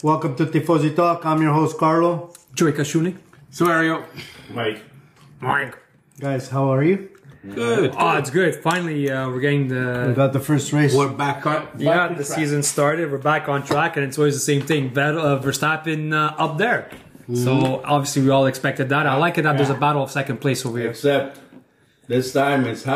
Welcome to Tifosi Talk. I'm your host, Carlo. Joey Kashuni. Saverio. Mike. Guys, how are you? Good. Oh, it's good. Finally, we're getting the... We got the first race. We're back on. Yeah, the season started. We're back on track, and it's always the same thing. Verstappen up there. So, obviously, we all expected that. I like it that there's a battle of second place over here. Except this time it's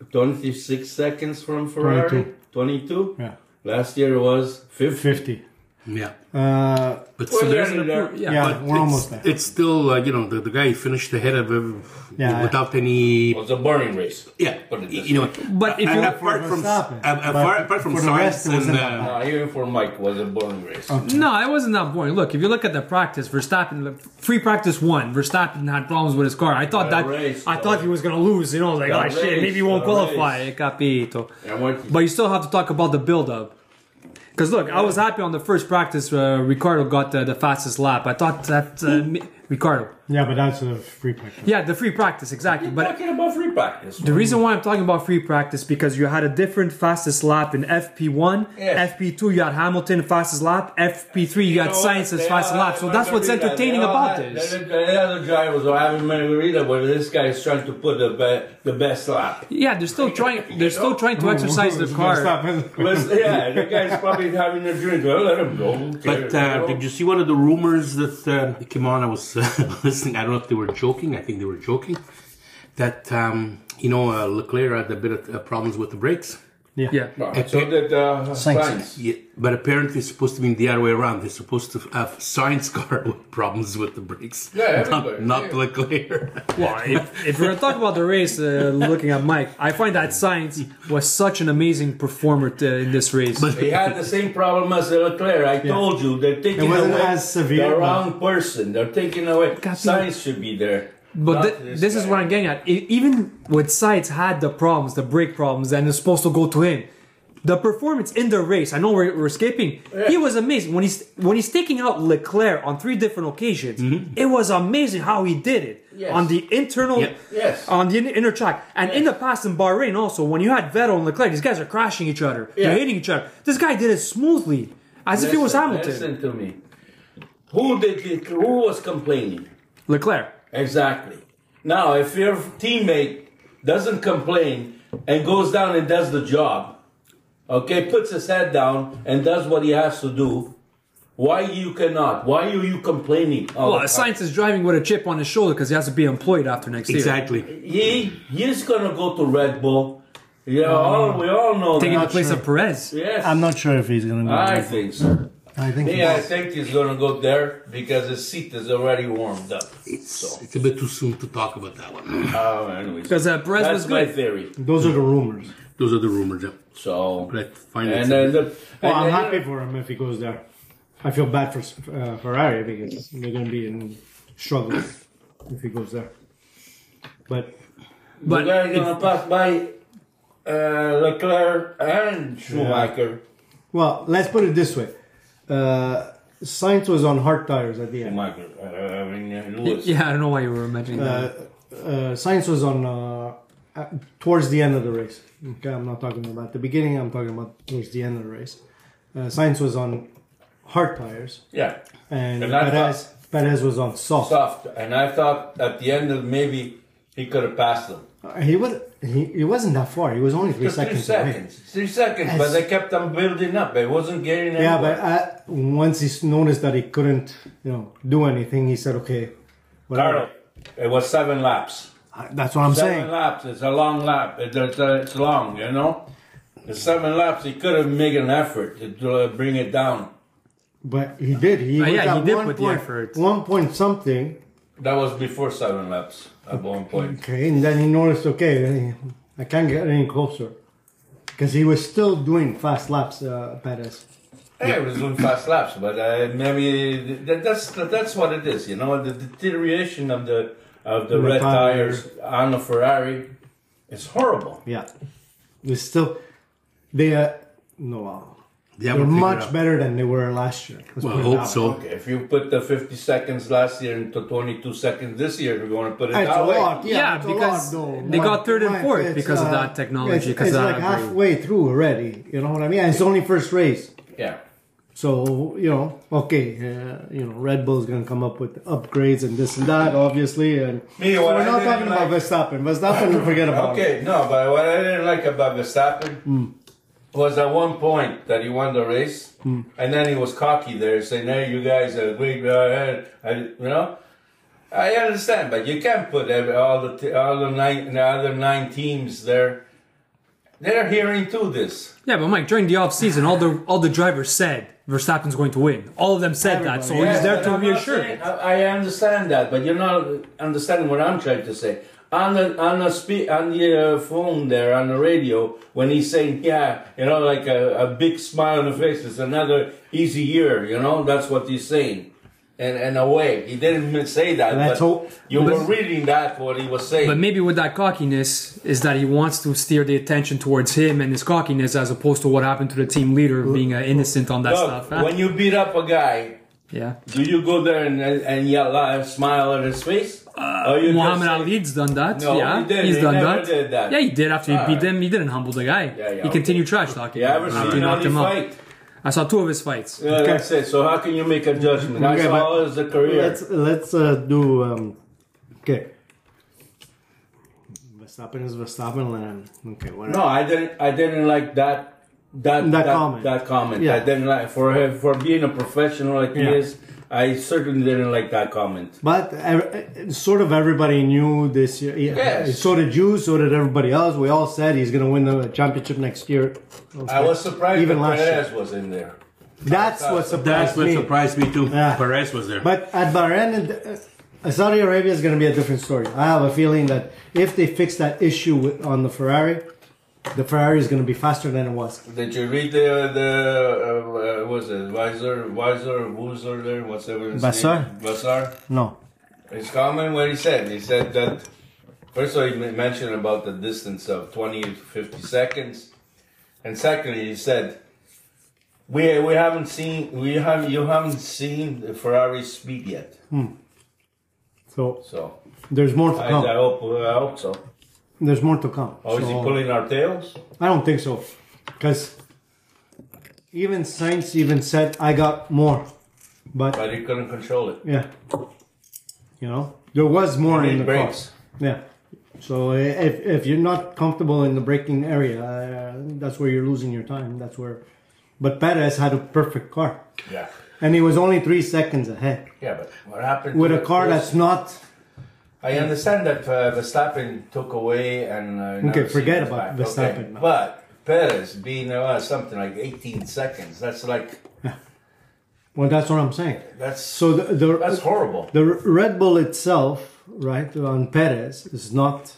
26 seconds from Ferrari. 22. Yeah. Last year it was 50. 50. Yeah. But so there's Yeah, we're almost there. It's still, the guy finished ahead of him without any. It was a boring race. Yeah. But if you apart from for the rest, science it wasn't and. No, even for Mike, it was a boring race. No, it wasn't that boring. Look, if you look at the practice, Verstappen, free practice 1, Verstappen had problems with his car. I thought he was going to lose, like, oh shit, maybe he won't qualify. Capito. But you still have to talk about the build-up. Because look, I was happy on the first practice, Ricardo got the fastest lap. I thought that, Ricardo. Yeah, but that's a free practice. Yeah, the free practice, exactly. You're talking about free practice. The reason why I'm talking about free practice because you had a different fastest lap in FP1, Yes. FP2 you had Hamilton fastest lap, FP3 you had Sainz's fastest lap. So that's what's entertaining about this. The other guy was having margarita, but this guy is trying to put the best lap. Yeah, they're still trying. They're still trying to exercise the car. The guy's probably having a drink. Well, let him go. But did you see one of the rumors that came on? I was listening. I don't know if they were joking. I think they were joking. That Leclerc had a bit of problems with the brakes. Yeah. So did Sainz. Yeah, but apparently it's supposed to be the other way around. They're supposed to have Sainz car with problems with the brakes. Yeah, not Leclerc. Well, if we're gonna talk about the race, looking at Mike, I find that Sainz was such an amazing performer in this race. But He had the same problem as Leclerc. I told you, they're taking away the wrong person. They're taking away. Sainz should be there. But this is what I'm getting at. Even with Sainz had the problems, the brake problems, and it's supposed to go to him. The performance in the race, I know we're skipping. Yeah. He was amazing when he's taking out Leclerc on 3 different occasions. Mm-hmm. It was amazing how he did it on the internal, on the inner track, and in the past in Bahrain also. When you had Vettel and Leclerc, these guys are crashing each other, they're hitting each other. This guy did it smoothly, as if he was Hamilton. Listen to me. Who was complaining? Leclerc. Exactly. Now, if your teammate doesn't complain and goes down and does the job, puts his head down and does what he has to do, why you cannot? Why are you complaining? Well, Sainz is driving with a chip on his shoulder because he has to be employed after next year. Exactly. He's going to go to Red Bull. We all know taking that. the place of Perez. Yes. I'm not sure if he's going to go. I think so. I think he's going to go there because his seat is already warmed up. It's a bit too soon to talk about that one. Anyways. Because Perez was good. That's my theory. Those are the rumors. Those are the rumors, yeah. So, But I'm happy for him if he goes there. I feel bad for Ferrari because they're going to be in struggle if he goes there. But they're going to pass by Leclerc and Schumacher. Well, let's put it this way. Sainz was on hard tires at the end. Schumacher. Lewis. Yeah, I don't know why you were mentioning that. Sainz was on towards the end of the race. Okay, I'm not talking about the beginning. I'm talking about towards the end of the race. Sainz was on hard tires. Yeah. And Perez was on soft. And I thought at the end of maybe he could have passed them. He wasn't that far. He was only 3 seconds. 3 seconds, but they kept on building up. It wasn't getting anywhere. Yeah, but once he noticed that he couldn't, do anything, he said, "Okay, whatever." Carlo, it was 7 laps. That's what I'm saying. 7 laps. It's a long lap. It's long, The 7 laps. He could have made an effort to bring it down. But he did. He did put the effort. 1 point something. That was before 7 laps at one point. Okay, and then he noticed, I can't get any closer. Because he was still doing fast laps, Perez. Yeah, he was doing fast laps, but maybe that's what it is, the deterioration of the red tires on the Ferrari is horrible. Yeah. They're much better than they were last year. Well, I hope so. Okay, if you put the 50 seconds last year into 22 seconds this year, we're going to put it that way. Because they got 3rd and 4th because of that technology. It's like halfway through already. You know what I mean? And it's only first race. Yeah. So, okay, Red Bull's going to come up with upgrades and this and that, obviously. And Me, what we're I not didn't talking about like- Verstappen. Verstappen, forget about it. Okay, no, but what I didn't like about Verstappen was at one point that he won the race, and then he was cocky there, saying, "Hey, you guys are great." I understand, but you can't put all the other nine teams there. They're hearing to this. Yeah, but Mike, during the off season, all the drivers said Verstappen's going to win. All of them said that, so he's there but to I'm not reassure. saying- I understand that, but you're not understanding what I'm trying to say. On the phone there, on the radio, when he's saying, like a big smile on the face, it's another easy year, that's what he's saying. And in a way, he didn't say that, Let's but hope- you were reading that, what he was saying. But maybe with that cockiness is that he wants to steer the attention towards him and his cockiness as opposed to what happened to the team leader being innocent on that Look, stuff. Huh? when you beat up a guy, Yeah. do you go there and yell, smile at his face? Or you Muhammad just say- Ali's done that. No, Yeah, he didn't. he's He done never that. did that. Yeah, he did after he beat Alright. him. He didn't humble the guy. Yeah, he continued trash talking. You ever after he seen knocked Ali him out. fight? I saw 2 of his fights. Yeah, that's it. So how can you make a judgment? I Okay, saw but his career. Let's do okay. Verstappen is Verstappen, and okay, whatever. No, I didn't like that comment. That comment. Yeah. I didn't like for being a professional like he Yeah. is. I certainly didn't like that comment. But sort of everybody knew this year. Yeah. Yes. So did you. So did everybody else. We all said he's going to win the championship next year. I was surprised Even that last year. Perez was in there. That's what surprised That's what me. surprised me too. Yeah. Perez was there. But at Bahrain, Saudi Arabia is going to be a different story. I have a feeling that if they fix that issue on the Ferrari is going to be faster than it was. Did you read the what was it Woozer there? Whatever his Bassar? name? Bassar? No. His comment, what he said that first of all he mentioned about the distance of 20 to 50 seconds, and secondly he said you haven't seen the Ferrari speed yet. So So there's more to I come. hope so. There's more to come. Oh, is he So, pulling our tails? I don't think so. Because even Sainz even said, I got more. But, But he couldn't control it. yeah. There was more in the car. Brakes. Yeah. So if you're not comfortable in the braking area, that's where you're losing your time. That's where. But Perez had a perfect car, Yeah. and he was only 3 seconds ahead Yeah, but what happened with to a the car first- that's not. I understand that Verstappen took away and Okay, now forget he's about back. Verstappen Okay. now. But Perez being something like 18 seconds. That's like Well, that's what I'm saying. that's So that's horrible. the Red Bull itself, right, on Perez is not.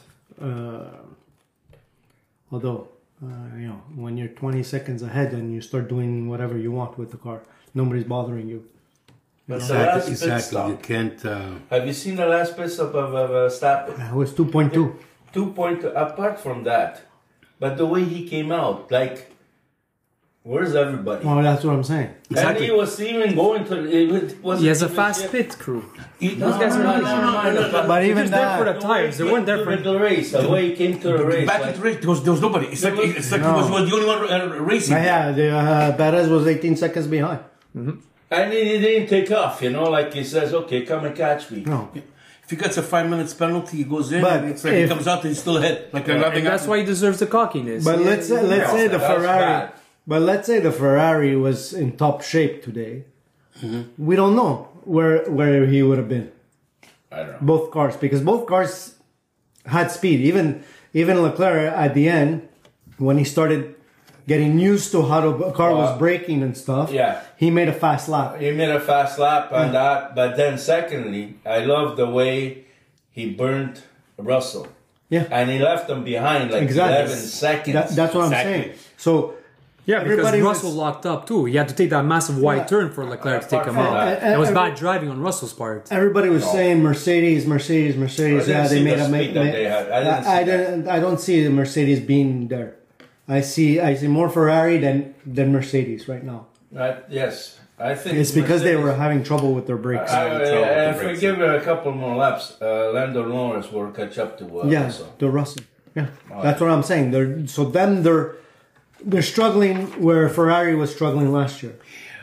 Although, when you're 20 seconds ahead and you start doing whatever you want with the car, nobody's bothering you. But the last Exactly. pit Exactly. You stop. can't. Have you seen the last pit stop of Verstappen? It was 2.2. 2 point apart from that, but the way he came out, like, where's everybody? Well, that's what I'm saying. And he was even going to. It wasn't He has a even fast yet- pit crew. Those guys are easy. But even Just there for that, the tires. They weren't there for. the race. The way he came to the race. Back like- into the race, there was nobody. It's like, There was- it's like No. he was the only one racing. Perez was 18 seconds behind. And he didn't take off, like he says, okay, come and catch me. No. If he gets a 5 minutes penalty, he goes in. But and it's like he if- comes out and he's still ahead. Like And nothing that's happened. why he deserves the cockiness. But let's say the that's Ferrari. bad. But let's say the Ferrari was in top shape today. We don't know where he would have been. I don't know. Both cars, because both cars had speed. Even Leclerc at the end, when he started getting used to how the car was braking and stuff, Yeah. he made a fast lap. He made a fast lap on that, but then secondly, I love the way he burned Russell. Yeah, And he left him behind like exactly. 11 seconds. That's what Exactly. I'm saying. So yeah, because everybody Russell was- locked up too. He had to take that massive wide Yeah. turn for Leclerc to take him Apart out. from It was that, bad driving on Russell's part. everybody was No. saying Mercedes. I didn't Yeah, they see made the a speed that they had. I didn't see that. I don't see the Mercedes being there. I see more Ferrari than Mercedes right now. Yes, I think It's because they were Mercedes- having trouble with their brakes. If we give it a couple more laps, Lando Norris will catch up to Yeah, Russell. the Russell. Yeah, that's what I'm saying. They're struggling where Ferrari was struggling last year.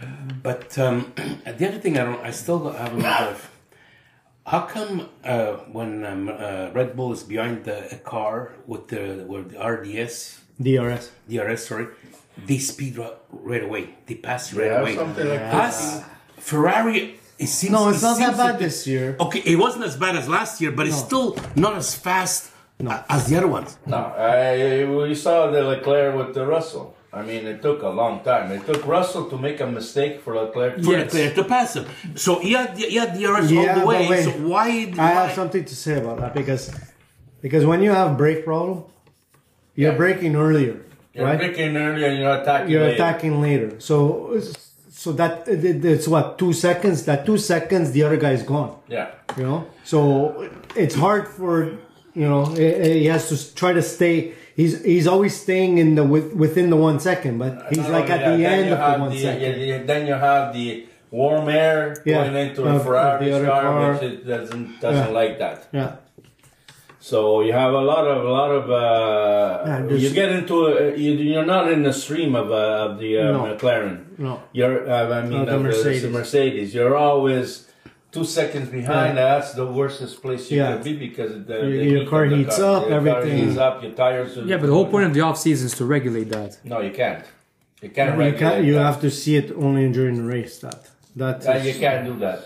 But the other thing I still haven't. How come when Red Bull is behind a car with the RDS, DRS, sorry, they speed right away. They pass right away. Something like Us, Ferrari. It seems, No, it's it not that seems bad like this year. Okay, it wasn't as bad as last year, but it's still not as fast as the other ones. No, we saw the Leclerc with the Russell. I mean, it took a long time. It took Russell to make a mistake for Leclerc. For Leclerc to pass him. So he had DRS all the way. but So why? I have something to say about that because when you have brake problem, you're braking earlier, You're right? braking earlier and you're attacking You're later. attacking later. So that it's what 2 seconds. That 2 seconds, the other guy's gone. Yeah. You know, so it's hard for he has to try to stay. He's always staying in the within the 1 second, but he's Not like only at the that, end then of the you 1 have second. Then you have the warm air going into the of Ferrari the other car, car. which it doesn't like that. Yeah, So you have a lot of there's- you get into you're not in the stream of the McLaren. No. You're I mean the Mercedes. the Mercedes. You're always 2 seconds behind. That's the worstest place you Yeah. can be because Your car heats up, Your everything. car heats up. Your tires. Yeah, but the whole point of the off season is to regulate that. No, you can't. You can't you regulate can't. You that. have to see it only during the race. You can't do that.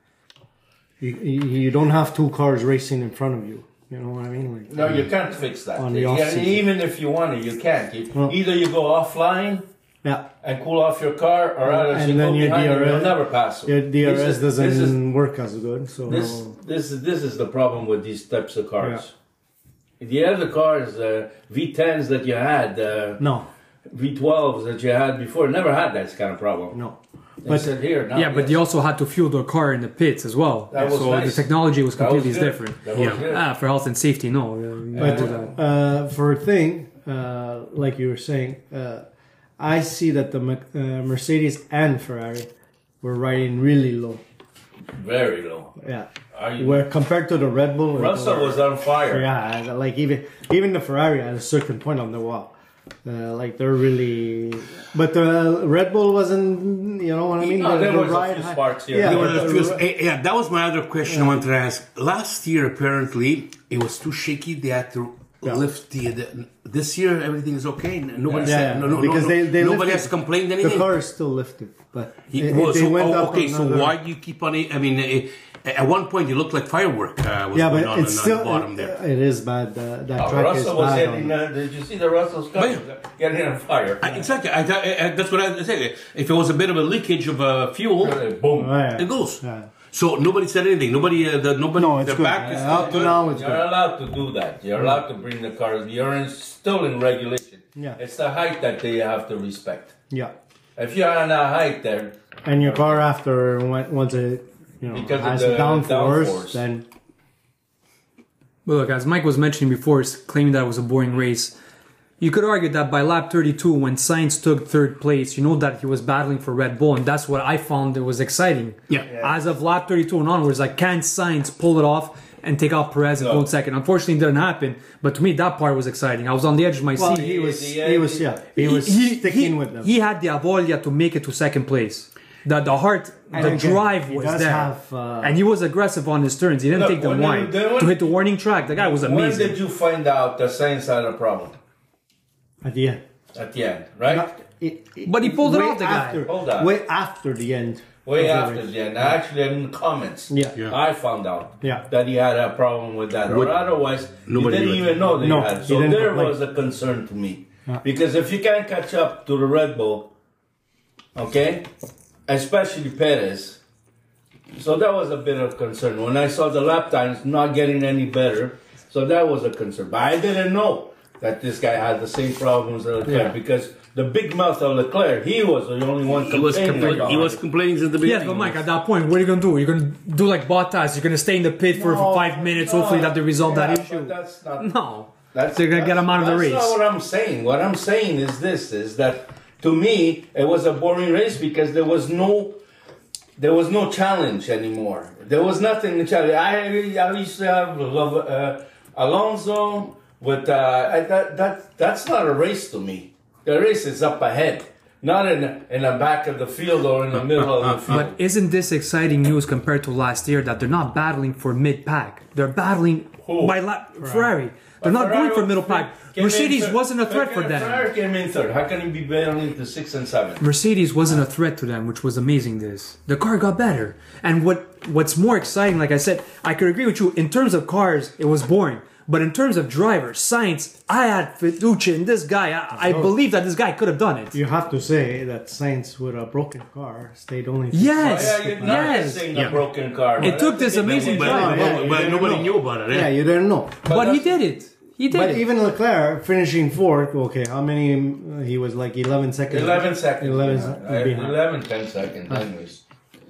You don't have two cars racing in front of you. You know what I mean? Like, No, you can't fix that. On the off-season. Even if you want it, you can't. Either you go offline yeah. and cool off your car, or else And you then go your behind and DRS you'll never pass them. Your DRS This is- doesn't work as good. So This is the problem with these types of cars. The other cars, V10s that you had, no, V12s that you had before, never had that kind of problem. no. They said here, now, Yeah, but yes. they also had to fuel their car in the pits as well. That was so nice. the technology was That was completely good. different. That was good. For health and safety, no. You But do that. for a thing, like you were saying, I see that the Mercedes and Ferrari were riding really low. Very low. Yeah. Are you- Where compared to the Red Bull, Russell was on fire. yeah, like even the Ferrari at a certain point on the wall, like they're really. But the Red Bull wasn't, you know what I mean? No, there The was a ride few high- sparks here. Yeah, There but were a the- few- yeah, that was my other question I wanted to ask. Last year, apparently, it was too shaky. They had to lift the. This year, everything is okay. Nobody said no, because they nobody lifted. has complained The anything. car is still lifted, but It was, they went up okay, so another- why do you keep on it? I mean, at one point, it looked like firework was Yeah, going but on it's on still the bottom there. It is bad. That track is Russell was bad. hitting. on- Did you see the Russell's car getting on fire? Exactly. That's what I said. If it was a bit of a leakage of fuel, Boom. Oh, yeah. it goes. Yeah. So nobody said anything. Nobody. Nobody. No, it's the good. back is Up to good. now, it's You're good. allowed to do that. You're allowed to bring the cars. Still in regulation. Yeah. It's the height that they have to respect. Yeah, If you're on a height there, and your car after once it Because of has the downforce, downforce. then But look, as Mike was mentioning before, claiming that it was a boring race, you could argue that by lap 32, when Sainz took third place, you know that he was battling for Red Bull, and that's what I found it was exciting. Yeah. As of lap 32 and onwards, like, can Sainz pull it off and take out Perez and go second? Unfortunately, it didn't happen, but to me, that part was exciting. I was on the edge of my well, seat. he was He- sticking with them. He had the avolia to make it to second place. The heart, And the again, drive he was does there. have, And he was aggressive on his turns. He didn't Look, take them when wide they- to hit the warning track. The guy was when amazing. did you find out that Sainz had a problem? at the end. At the end, right? But he pulled it way off, the guy. after, Hold on. way after the end. Way of the after race. the end. Actually, in the comments, Yeah. I found out Yeah. that he had a problem with that. Or otherwise, Nobody he didn't knew it. even know that No, he had. he So didn't there complain. was a concern to me. Because if you can't catch up to the Red Bull, okay, especially Perez, so that was a bit of concern. When I saw the lap times not getting any better, so that was a concern. But I didn't know that this guy had the same problems as Leclerc Yeah. because the big mouth of Leclerc, he was the only one He was complaining about he was it. complaining since the beginning. Yes, but Mike, at that point, what are you going to do? You're going to do like Bottas. You're going to stay in the pit for 5 minutes, hopefully that they resolve Yeah, that but issue. That's not. No. That's, They're going to get him out of the race. That's not what I'm saying. What I'm saying is this: is that to me it was a boring race because there was no challenge anymore. There was nothing to challenge. I used to have Alonso with that's not a race to me. The race is up ahead. not in the back of the field or in the middle of the field. But isn't this exciting news compared to last year that they're not battling for mid-pack? They're battling Ferrari. They're not going for middle pack. Mercedes wasn't a threat for them. Ferrari came in third. How can he be battling to 6 and 7? Mercedes wasn't a threat to them, which was amazing. The car got better. And what's more exciting, like I said, I could agree with you, in terms of cars, it was boring. But in terms of drivers, Sainz, I had Fiducia in this guy. I believe that this guy could have done it. You have to say that Sainz with a broken car stayed only. Yes, You're not saying a broken car. It took this amazing driver. But nobody knew about it. Yeah, you didn't know. But he did it. He did But it. even Leclerc finishing fourth, okay, how many? He was like 11 seconds. 11 seconds. 11, 10 seconds, anyways.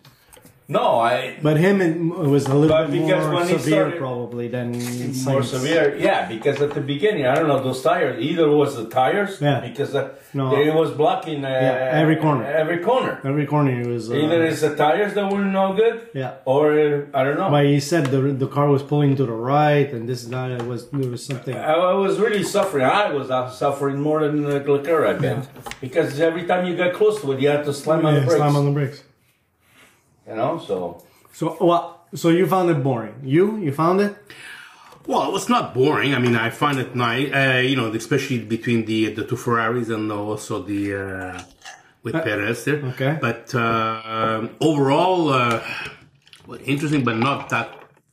But him it was a little bit because more when he severe started- probably than More Sainz. severe, yeah, because at the beginning, I don't know, those tires, either it was the tires, Yeah. because No. it was blocking every corner. Every corner. Every corner he was. Either it's the tires that were no good, Yeah. or I don't know. But he said the car was pulling to the right, and this guy there was something. I was really suffering. I was suffering more than Leclerc, I bet. Because every time you got close to it, you had to slam on the brakes. Slam on the brakes. You know, so. So you found it boring. You found it? Well, it's not boring. I mean, I find it nice, especially between the two Ferraris and also the with Perez there. Okay. But overall, interesting, but not that,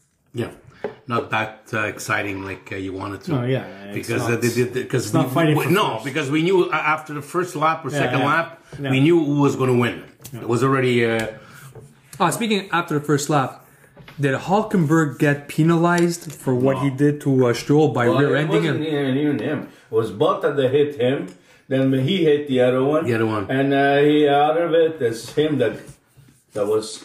not that exciting like you wanted to. No, yeah, because it's not fighting for first. because we knew after the first lap or second lap, Yeah. we knew who was going to win. It was already. Speaking after the first lap, did Hulkenberg get penalized for what he did to Stroll by rear-ending it him? wasn't even him. It was Bottas that hit him. Then he hit the other one. The other one. And he out of it. It's him that was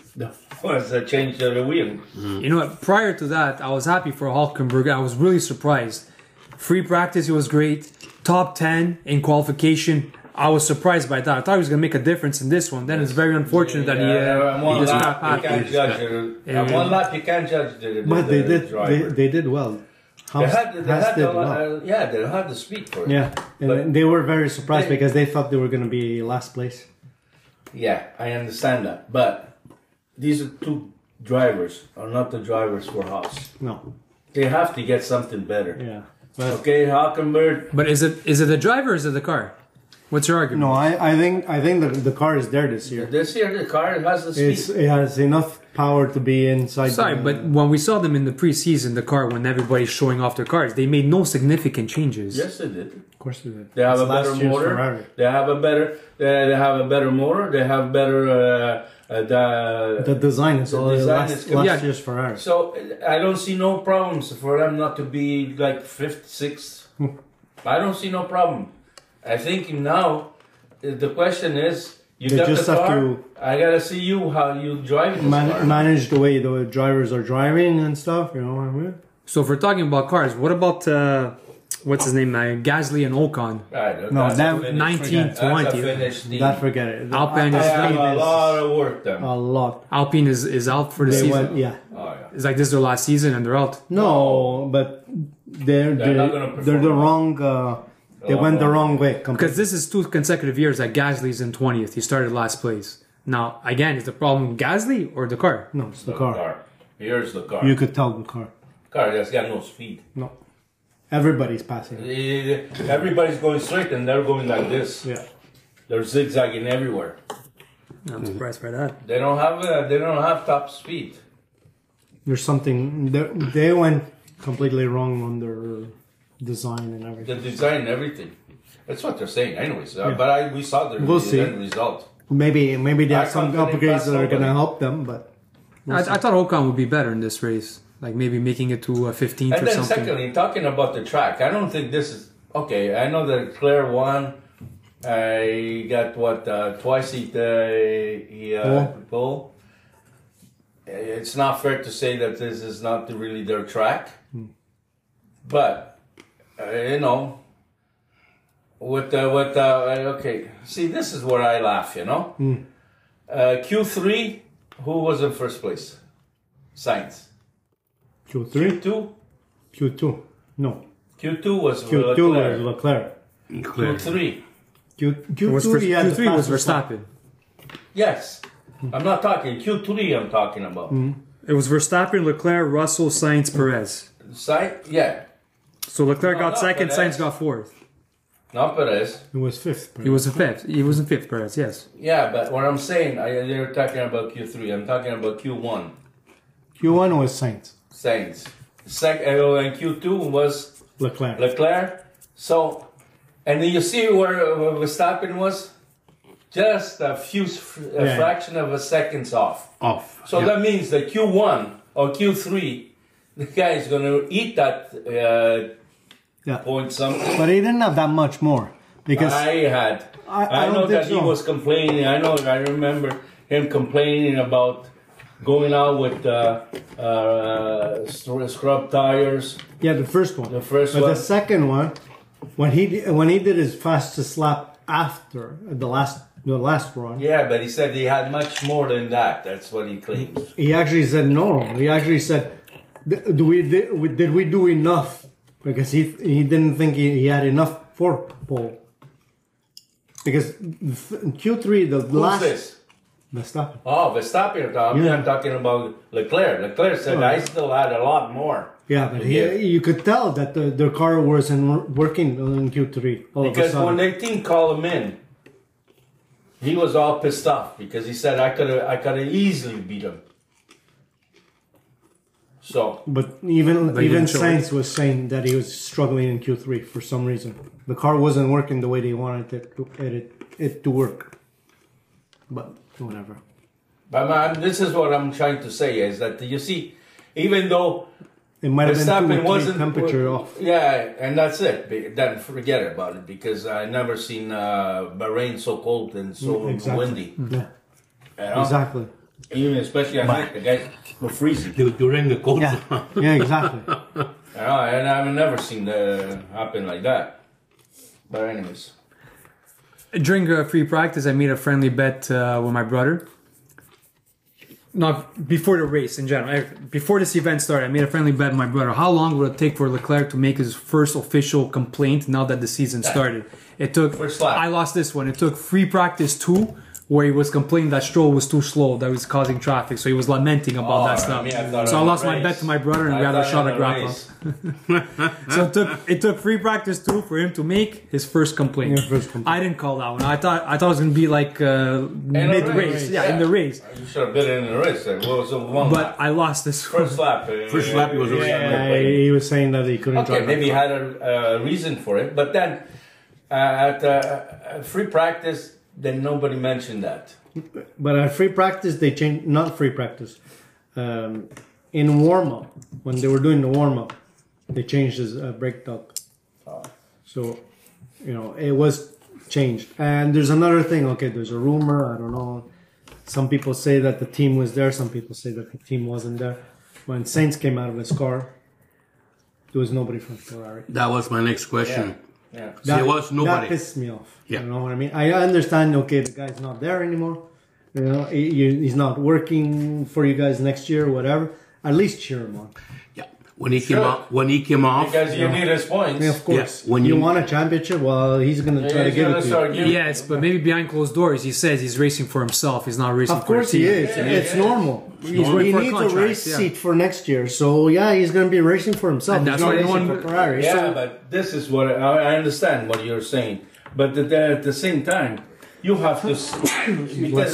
changed the wheel. You know what? Prior to that, I was happy for Hulkenberg. I was really surprised. Free practice, he was great. Top 10 in qualification. I was surprised by that. I thought he was going to make a difference in this one. Then it's very unfortunate that he just got you can't judge it. On one lap, you can't judge the But driver. they did well. They had did the, well. they had the speed for it. Yeah, and But they were very surprised because they thought they were going to be last place. yeah, I understand that. But these are two drivers are not the drivers for Haas. No, They have to get something better. yeah, but Okay, Hulkenberg. But is it the driver or is it the car? What's your argument? no, I think the car is there this year. This year, the car has the speed. It has enough power to be inside. Sorry, but when we saw them in the preseason, the car, when everybody's showing off their cars, they made no significant changes. Yes, they did. Of course they did. They have It's a better last year's motor. Ferrari. They have a better. They have a better motor. They have better. The design is all design is good. last Yeah. year's Ferrari. So I don't see no problems for them not to be like fifth, sixth. I don't see no problem. I think now the question is, you They got just the have car. to I gotta see you how you drive this car. manage the way the drivers are driving and stuff. You know what I mean? So if we're talking about cars, what about what's his name? Gasly and Ocon. Right, No, that's that- a finish. 19, That's a 20. finish team. That forget it. Alpine I is have a is lot of work done. a lot. Alpine is out for the They season. went, yeah. Oh yeah. It's like this is their last season and they're out. No, but they're not gonna they're the perform. wrong. They went the wrong way. Because this is 2 consecutive years that Gasly's in 20th. He started last place. Now, again, is the problem Gasly or the car? No, it's the car. Here's the car. You could tell the car. Car that's got no speed. No, everybody's passing. Everybody's going straight and they're going like this. Yeah. They're zigzagging everywhere. I'm surprised by that. They don't have top speed. There's something. They went completely wrong on their design and The everything. design and everything. That's what they're saying, anyways. But we saw the We'll see. end result. Maybe they have some confident upgrades that are that's gonna nobody. help them, but I thought Ocon would be better in this race. Like maybe making it to 15th And or then something. secondly, talking about the track, I don't think this is okay. I know that Claire won. He got what twice he pole. It's not fair to say that this is not really their track, but you know, okay. See, this is where I laugh. You know, Q3, who was in first place? Sainz. Q3, Q2. Q2, no, Q2 was Q2 Leclerc. was Leclerc. Clear. Q3. Q2 he had the Q3 was fastest lap. Verstappen. Yes. I'm not talking Q3. I'm talking about. It was Verstappen, Leclerc, Russell, Sainz, Perez. Yeah. So Leclerc No, got not second, Perez. Sainz got fourth. Not Perez. He was fifth. He was in fifth. He was in fifth, Perez. Yes. Yeah, but what I'm saying, they're talking about Q3. I'm talking about Q1. Q1 was Sainz. Saints. And Q2 was Leclerc. Leclerc. So, and then you see where Verstappen was? Just a fraction of a seconds off. So that means that Q1 or Q3, the guy is going to eat that point something. But he didn't have that much more. Because I don't know think that he so. was complaining. I remember him complaining about going out with scrub tires. yeah, the first one. The first but one. the second one, when he did his fastest lap after the last run, Yeah, but he said he had much more than that. That's what he claims. he actually said no. He actually said, did we do enough? Because he didn't think he had enough for pole. Because Q3 the Who's last this? Verstappen. Oh, Verstappen. I'm talking about Leclerc. Leclerc said I still had a lot more. Yeah, but Yeah. you could tell that their car wasn't working in Q3. All Because of a when sudden. their team called him in, he was all pissed off because he said I could have easily beat him. So But even didn't show Sainz was saying that he was struggling in Q3 for some reason. The car wasn't working the way they wanted it to work. But whatever. but man, this is what I'm trying to say is that you see, even though It might have been Verstappen 2 or 3 wasn't temperature off. Yeah, and that's it. Then forget about it because I never seen Bahrain so cold and so Exactly. windy. Yeah, You know? exactly. Even especially at night, the guys were freezing. During the cold. Yeah, yeah, exactly. And I've never seen that happen like that. But anyways, During free practice, I made a friendly bet with my brother. Not before the race in general. Before this event started, I made a friendly bet with my brother. How long would it take for Leclerc to make his first official complaint now that the season started? It took. First lap. I lost this one. It took free practice 2, where he was complaining that Stroll was too slow, that was causing traffic. So he was lamenting about that stuff. So I lost my bet to my brother, and we had a shot at grappa. So it took free practice 2 for him to make his first complaint. Yeah, first complaint. I didn't call that one. I thought it was gonna be like mid race, in the race. You should have been in the race. What was the one But lap? I lost this one. First lap. First lap he was already He was saying that he couldn't Okay, drive. maybe he had a reason for it. But then at free practice, then nobody mentioned that. But at free practice, they changed. Not free practice. In warm up, when they were doing the warm up, they changed his brake duct. So, it was changed. And there's another thing. Okay, there's a rumor. I don't know. Some people say that the team was there. Some people say that the team wasn't there. When Sainz came out of his car, there was nobody from Ferrari. That was my next question. Yeah. There was nobody. That pissed me off. Yeah. You know what I mean? I understand, okay, the guy's not there anymore. He's not working for you guys next year or whatever. At least cheer him on. Yeah. When he came off, Because you need his points. Yeah, of course. Yeah, when you you- want a championship, well, he's going to try to He's give gonna it to start you. giving- Yes, but maybe behind closed doors, he says he's racing for himself. He's not racing Of for course the he team. is. It's normal. He waiting for a needs a contract, race yeah. seat for next year. So, yeah, he's going to be racing for himself. And He's that's not why racing anyone- for Ferrari. Yeah, So, but this is what I understand what you're saying. But at the same time, you have to because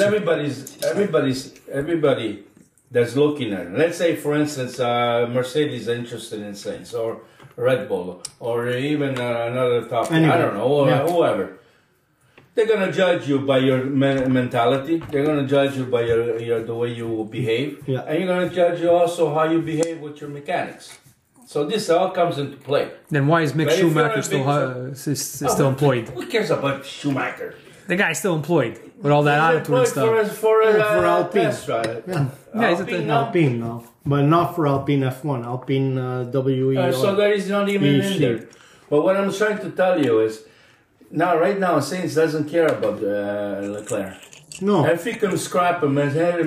everybody that's looking at it. Let's say, for instance, Mercedes is interested in Sainz or Red Bull or even another top. Anyway, I don't know, or yeah. whoever. They're gonna judge you by your mentality. They're gonna judge you by your the way you behave, Yeah. and you're gonna judge you also how you behave with your mechanics. So this all comes into play. Then why is Mick But if you're Schumacher a big- still employed? Who cares about Schumacher? The guy's still employed with all that attitude and stuff. For Alpine. test drive. Yeah, he's at the- Alpine now? Alpine now. But not for Alpine F1. Alpine WE. So that is not even He's in there. But what I'm trying to tell you is, right now, Sainz doesn't care about Leclerc. No. If he can scrap him and hit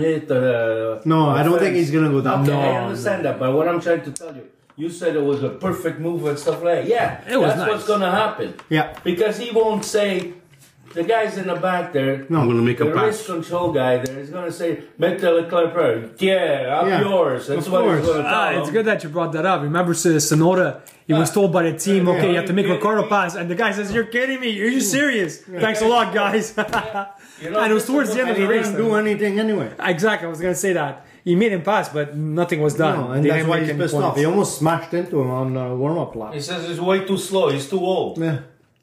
No, I don't think he's going to go down. Okay, No, I understand that, but what I'm trying to tell you, you said it was a perfect move and stuff like that. Yeah, It was that's nice. what's going to happen. Yeah. Because he won't say the guys in the back there, I'm going to make a the race pass. control guy there is going to say, make the Leclerc, yeah, I'm Yeah, yours. That's of what he's course. going to tell It's him. good that you brought that up. Remember Sonoda? He was told by the team, okay, you have to make Ricardo pass. And the guy says, you're kidding me. Are you serious? Thanks a lot, guys. You know, And it was towards the end of And the he race. didn't do anything anyway. Exactly, I was going to say that. He made him pass, but nothing was done. No, and They that's didn't why make he's any pissed points. off. He almost smashed into him on warm-up lap. He says he's way too slow. He's too old. Yeah.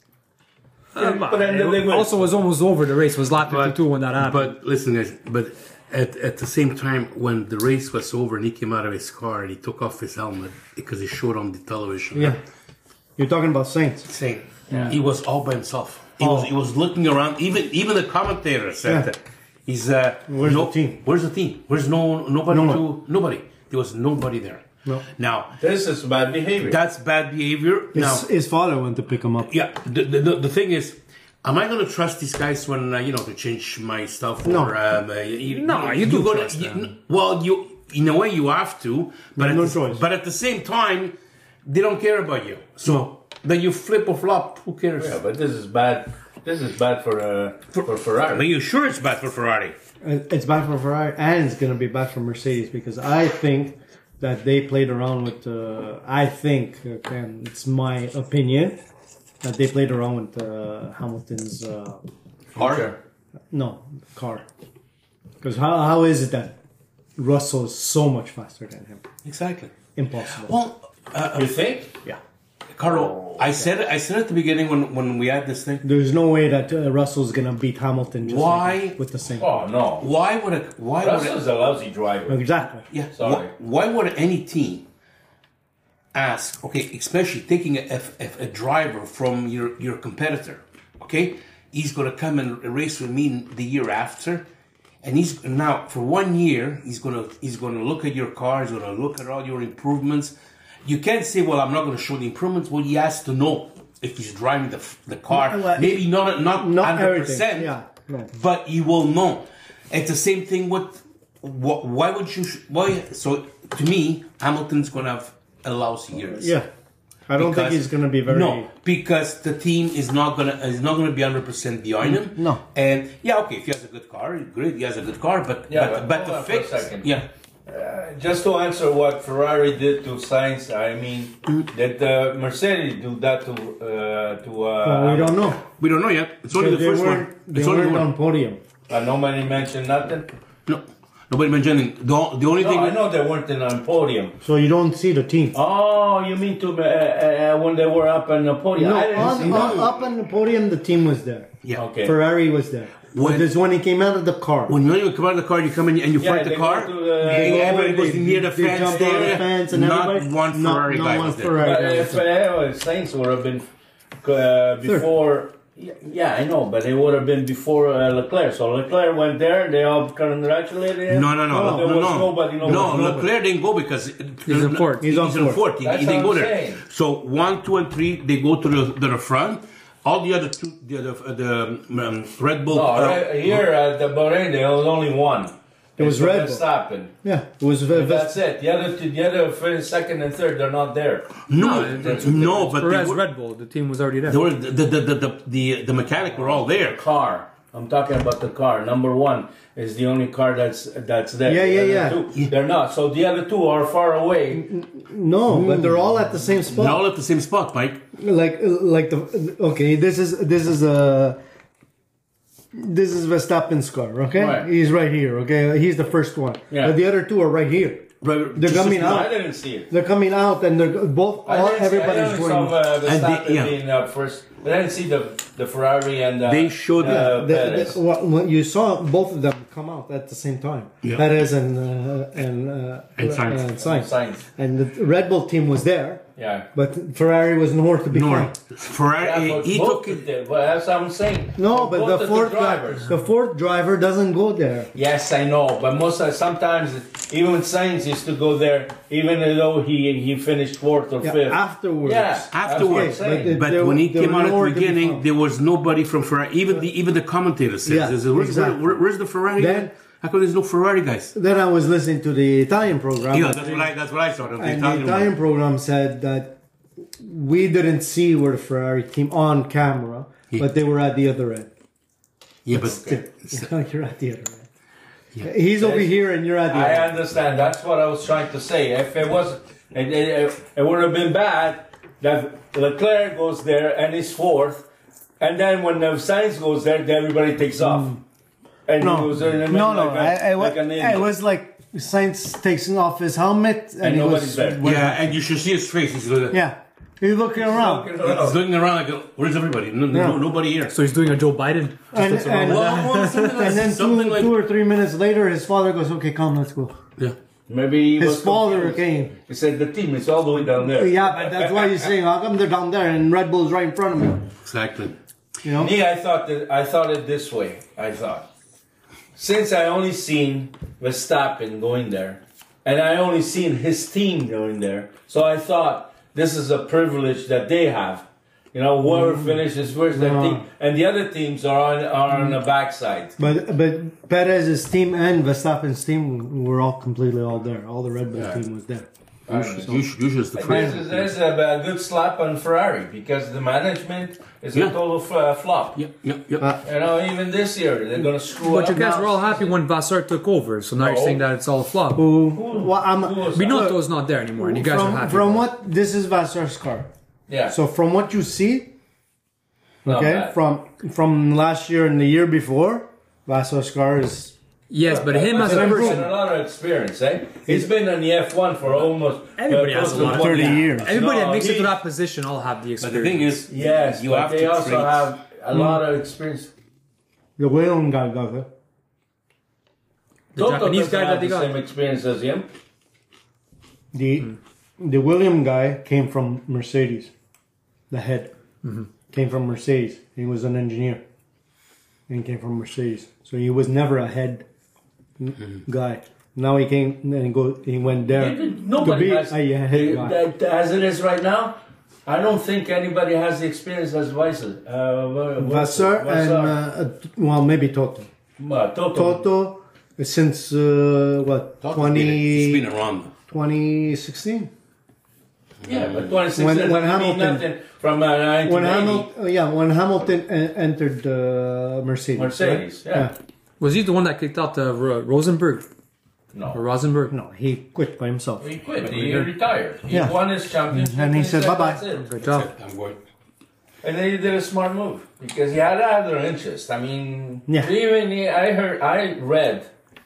But then they It win. also was almost over. The race was lap 52 when that happened. But listen, guys. But at the same time, when the race was over and he came out of his car and he took off his helmet because he showed on the television. Yeah. You're talking about Saints. Saying he was all by himself. Oh. He was looking around. Even the commentator said Yeah. that. He's Where's the team? Where's the team? Where's nobody No one. to nobody? There was nobody there. No. Now This is bad behavior. that's bad behavior. Now His father went to pick him up. yeah, the thing is, am I going to trust these guys when to change my stuff? No. Or, you do gonna, trust them. well, you in a way you have to, but have at no the, choice. But at the same time, they don't care about you. So then you flip or flop. Who cares? Yeah, but this is bad. This is bad for Ferrari. Are you sure it's bad for Ferrari? It's bad for Ferrari and it's going to be bad for Mercedes because I think that they played around with. I think, and it's my opinion, that they played around with Hamilton's Car? car. Because how is it that Russell is so much faster than him? Exactly. Impossible. Well, You think? Yeah. Carlo, I said at the beginning when we had this thing. There's no way that Russell's going to beat Hamilton just Why? like with the same. Oh no. Why would Russell's a lousy driver. Exactly. Yeah. Sorry. Why would any team ask? Okay, especially taking a driver from your competitor. Okay, he's gonna come and race with me the year after, and he's now for 1 year he's gonna look at your car. He's gonna look at all your improvements. You can't say, well, I'm not gonna show the improvements. Well, he has to know if he's driving the car. Well, Maybe not 100%. everything. Yeah. No. But you will know. It's the same thing with why would you? Why? So to me, Hamilton's gonna have a lousy year. Yeah. I don't think Because- he's going to be very. No, because the team is not gonna be 100% behind him. No. And yeah, okay, if he has a good car, great. He has a good car, but Yeah, but hold the on for a fix, second. yeah. Just to answer what Ferrari did to Sainz, I mean, did Mercedes do that to? We don't know. We don't know yet. It's only the They first one. weren't- It's They only weren't one. on podium. Nobody mentioned nothing. No, nobody mentioning the only No, thing. I know they weren't on podium. So you don't see the team. Oh, you mean to when they were up on the podium? No, I didn't see that. up on the podium, the team was there. Yeah. Okay. Ferrari was there. When- But it's when he came out of the car. When you come out of the car, you come in and you Yeah, fight the they car. go to the- and They everybody go, goes near the they fence jump on the there. fence and Not everybody- one Ferrari no guy one was there. Ferrari. But if Sainz would have been before, yeah, I know, but it would have been before Leclerc. So Leclerc went there. They all congratulated him. No. There was nobody. No, Leclerc didn't go because He's in fourth. He's on fourth. He That's didn't what go I'm there. saying. So 1, 2, and 3 they go to the front. All the other two, the Red Bull. No, here at the Bahrain, there was only one. It was Red Bull. Stopping. Yeah, it was. That's it. The other finished second and third. They're not there. no, but they Perez were, Red Bull, the team was already there. they were the mechanic were all there. Car. I'm talking about the car. Number one is the only car that's there. Yeah, The yeah, other two, they're not. So the other two are far away. No, but they're all at the same spot. They're all at the same spot, Mike. Like the okay. This is Verstappen's car. Okay, Right. he's right here. Okay, he's the first one. Yeah. But the other two are right here. They're coming No, I out. didn't see it. They're coming out, and they're both. Everybody's I only going. saw Verstappen yeah. being first, but I didn't see the Ferrari and They showed Perez. What you saw both of them come out at the same time. Yeah. Perez and Sainz. Sainz. Sainz. And the Red Bull team was there, Yeah. but Ferrari was nowhere to be found. Ferrari, Yeah, but he both took of it. them- Well, that's what I'm saying. No, but Both the of fourth drivers. the fourth driver doesn't go there. Yes, I know, but sometimes even Sainz used to go there, even though he finished fourth or Yeah, fifth. afterwards. Yeah, that's what I'm Afterwards, saying. but But when he there came were out at nowhere the to be beginning, found. there was nobody from Ferrari. Even the commentator says, Yeah, where's, exactly. where's the Ferrari? Then- guy? How come there's no Ferrari guys? Then I was listening to the Italian program. Yeah, that's what I saw. The and the Italian Italian one. program said that we didn't see where the Ferrari team on camera, but they were at the other end. Yeah, but You're at the other end. Yeah. He's over here and you're at the I other end. understand. That's what I was trying to say. If it was, it would have been bad that Leclerc goes there and is fourth, and then when the Sainz goes there, then everybody takes off. And he goes there in the middle like an idiot. It was like Sainz takes off his helmet and he nobody's was there. yeah, and you should see his face. He's looking, he's looking around. he's looking around like, where's everybody? Nobody here. So he's doing a Joe Biden. And then something like- 2 or 3 minutes later, his father goes, "Okay, come, let's go." Yeah. Maybe he His was father confused. came. He said the team is all the way down there. Yeah, but that's why he's saying, "How come they're down there and Red Bull's right in front of me?" Exactly. You know. Me, I thought it this way. I thought, since I only seen Verstappen going there, and I only seen his team going there, so I thought this is a privilege that they have. You know, whoever finishes first, that team, and the other teams are on the backside. But Perez's team and Verstappen's team were all completely all there. All the Red Bull team was there. You should the first. There's a good slap on Ferrari because the management is a total flop. Yep. You know, even this year they're going to screw up. But you guys were all happy when Vassar took over, so now you're saying that it's all a flop. Binotto's not there anymore, and you guys are happy. From what this is Vassar's car. Yeah. So from what you see, Not okay, bad. from last year and the year before, Vassar's car is Yes, but him as a He's person, a lot of experience, eh? He's been in the F1 for almost Everybody has close a lot to of 30 years. everybody No, that makes it to he- that position all have the But experience. the thing is, Yes, you but have they to also treat. have a lot of experience. the William guy got it. The Toto Japanese doesn't guy have that they the got. same experience as him. The William guy came from Mercedes. The head came from Mercedes. He was an engineer. And he came from Mercedes. So he was never a head guy. Now he came and he went there Nobody to be has, a head guy. as it is right now. I don't think anybody has the experience as Vassar. Vassar and well, maybe Toto. Toto. Toto since what He's 20, been around. 2016. Yeah, but 26 When doesn't mean Hamilton- nothing from 1980. When Hamilton entered Mercedes. Mercedes, right? yeah. Was he the one that kicked out Rosenberg or No. Rosenberg? No, he quit by himself. He quit. He retired. He Yeah. won his championship. And he said, "Bye-bye." "That's it." Good job. I'm going. And then he did a smart move because he had other interests. I mean, Yeah. I read.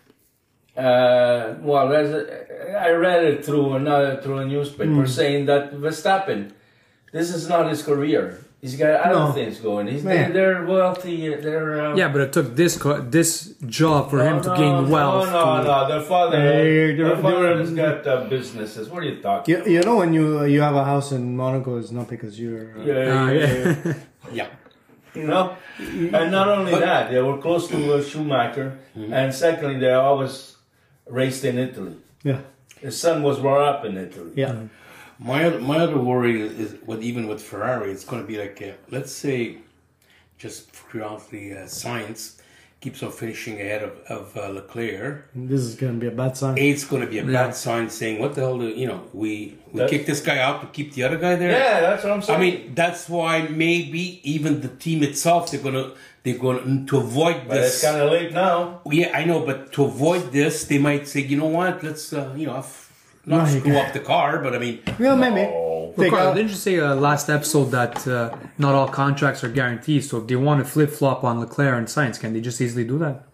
I read it through a newspaper saying that Verstappen, this is not his career. He's got other No. things going. Man. They're wealthy. They're Yeah, but it took this job for him to gain wealth. No. Their father, Hey, their they're- father has got businesses. What are you talking? You know when you have a house in Monaco, it's not because you're. Yeah. Yeah. You know, and not only that, they were close to Schumacher, and secondly, they always raced in Italy. Yeah. His son was brought up in Italy. Yeah. My other worry is even with Ferrari, it's going to be like let's say, just for curiosity, science keeps on finishing ahead of Leclerc. This is going to be a bad sign. It's going to be a bad sign, saying what the hell do we kick this guy out to keep the other guy there. Yeah, that's what I'm saying. I mean, that's why maybe even the team itself they're going to avoid but it's this. kind of late now. Yeah, I know, but to avoid this, they might say, you know what? Let's not you screw up the car, but I mean, Yeah, maybe. Oh. Take Carl, out- didn't you say last episode that not all contracts are guaranteed? So if they want to flip flop on Leclerc and Sainz, can they just easily do that?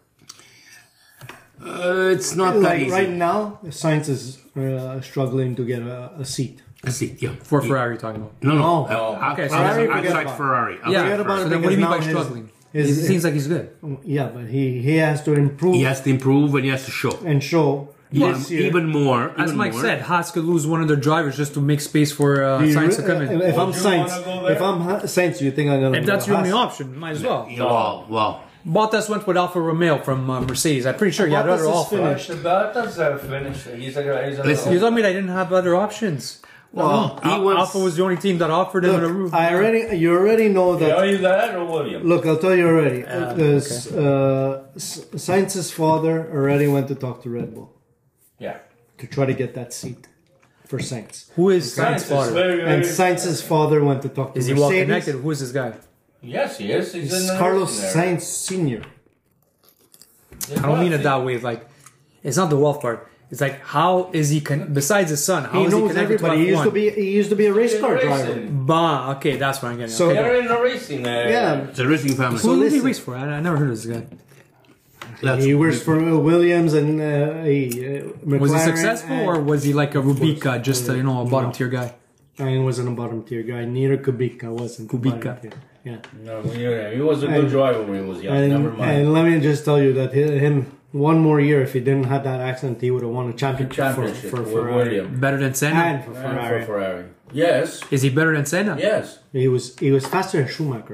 it's not that like easy. right now, science is struggling to get a seat. I see. Yeah. For Ferrari, you're talking about? No. No. Okay, so Ferrari, forget outside about it. Ferrari. Yeah. Forget about So it then, what do you mean by because now struggling? his- It seems like he's good. Yeah, but he has to improve He has to improve and he has to show. and show this year. Even more. As even Mike more. said, Haas could lose one of their drivers just to make space for Sainz to come in. If I'm Would you Sainz, wanna go there? if I'm Sainz, you think I'm gonna? If go that's your only Haas? option, might as well. Yeah, well. Bottas went with Alfa Romeo from Mercedes. I'm pretty sure he had Bottas other is offers. finished. Bottas finished. Listen, You told me they didn't have other options. Well, he was. Alpha was the only team that offered him a Look, roof. you already know that. Are you that or William? Look, I'll tell you already. Sainz's father already went to talk to Red Bull Yeah. to try to get that seat for Sainz. Who is Science Sainz's is father? very, very And Sainz's father went to talk to Is he well Mercedes. connected? Who is this guy? Yes, he is. He's It's in the Carlos racing area. Sainz Sr. I don't mean it that way. It's like, it's not the wealth part. It's like, how is he besides his son? How He is he knows connected to everybody. F1? He used to be a race He's car in driver. racing. Bah, okay, that's what I'm getting. So- okay. They're in the racing area. Yeah, It's a racing family. So Who did he listen. race for? I never heard of this guy. That's- he works for Williams and McLaren. Was he successful and, or was he like a Rubica, just a, a bottom tier guy? I wasn't a bottom tier guy. Neither Kubica wasn't. a Kubica. bottom tier. Yeah. No, he was a good And- driver when he was young. And, Never mind. and let me just tell you that him one more year, if he didn't have that accident, he would have won a championship, for with Ferrari William. Better than Senna? and for And Ferrari. for Ferrari. Yes. Is he better than Senna? Yes. He was faster than Schumacher.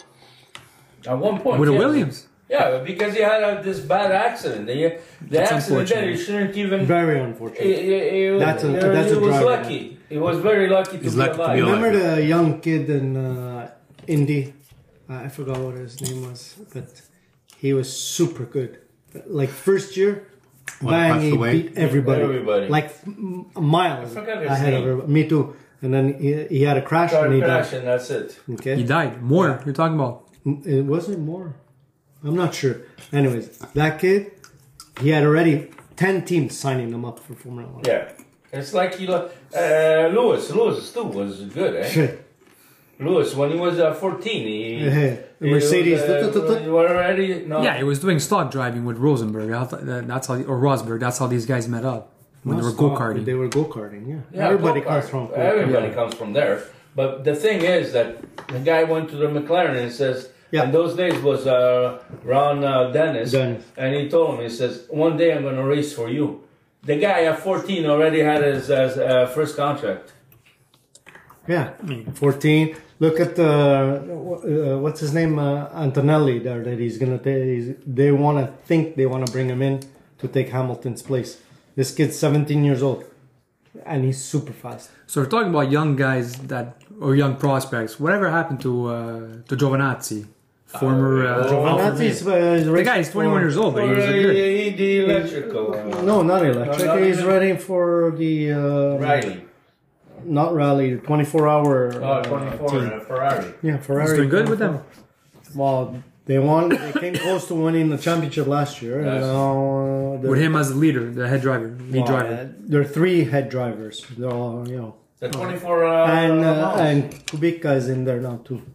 At one point. With a yes. Williams? Yeah, because he had this bad accident. The accident that he shouldn't even. Very unfortunate. That's a he was driver. lucky. He was very lucky to He's be lucky to be alive. alive. Remember the young kid in Indy? I forgot what his name was, but he was super good. Like first year, What, bang, passed he away? beat everybody. Everybody. Like miles I forgot his ahead of name. everybody. Me too. And then he had a crash Car and he crash died. and that's it. Okay. He died. More, you're talking about. It wasn't more. I'm not sure. Anyways, that kid, he had already 10 teams signing him up for Formula 1. Yeah. It's like Lewis. Lewis too was good, eh? Shit. Lewis, when he was 14, he Mercedes. you were already no. Yeah, he was doing stock driving with Rosenberg. That's how, or Rosberg. That's how these guys met up when they were go karting. They were go-karting, yeah. Yeah, Everybody go-kart. comes from Everybody comes from there. But the thing is that the guy went to the McLaren and says, Yeah. and those days was Ron Dennis, Dennis. and he told him, he says, one day I'm going to race for you. The guy at 14 already had his first contract. Yeah, 14. Look at what's his name, Antonelli there. That he's gonna take. They want to bring him in to take Hamilton's place. This kid's 17 years old, and he's super fast. So we're talking about young guys or young prospects. Whatever happened to Giovinazzi, former Alfa Giovinazzi's, Romeo? The guy is 21 years old, but he was good. The electrical. No, not electric. not He's even- ready for the Riley. not rally, the 24-hour. 24 team. in a Ferrari. Yeah, Ferrari. He's doing good with them. Well, they won. They came close to winning the championship last year. Yes. And now With him as the leader, the head driver, lead driver. there are 3 head drivers. They're all, The 24 and Kubica is in there now too.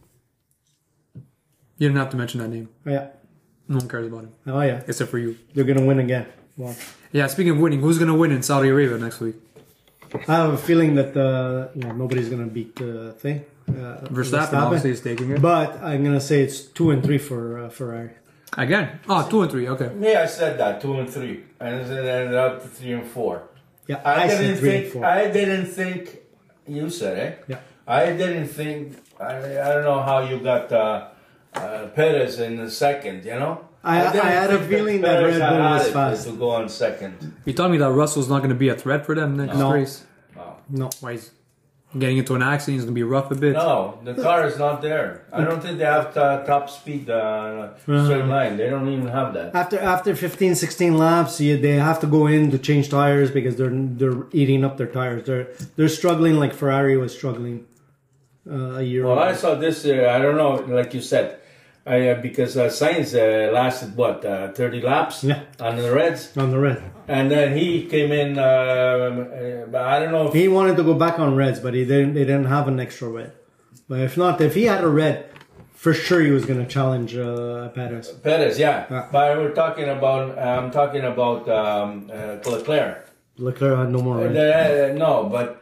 You didn't have to mention that name. Yeah. No one cares about him, Oh yeah. except for you. They're gonna win again. Well, Yeah, speaking of winning, who's going to win in Saudi Arabia next week? I have a feeling that nobody's gonna beat the thing. Verstappen obviously is taking it. But I'm gonna say it's 2 and 3 for Ferrari. Again? Oh, 2 and 3, okay. Yeah, I said that 2 and 3, and then it ended up to 3 and 4. Yeah, I said didn't 3 think. and 4. I didn't think. You said it. Yeah. I didn't think. I don't know how you got Perez in the second. You know. I didn't had a think feeling that Perez Red Bull had was it fast. to go on second. You told me that Russell's not going to be a threat for them next No. race. No. Why he's getting into an accident, he's going to be rough a bit. No, the car is not there. I don't think they have top speed straight line. They don't even have that. After 15, 16 laps, they have to go in to change tires because they're eating up their tires. They're struggling like Ferrari was struggling a year Well, ago. I saw this. I don't know, like you said, because Sainz lasted what 30 laps Yeah. on the Reds, On the red. and then he came in. But I don't know. He wanted to go back on reds, but they didn't have an extra red. But if he had a red, for sure he was going to challenge Perez. Perez, yeah. Yeah. But we're talking about. I'm talking about Leclerc. Leclerc had no more red. No, but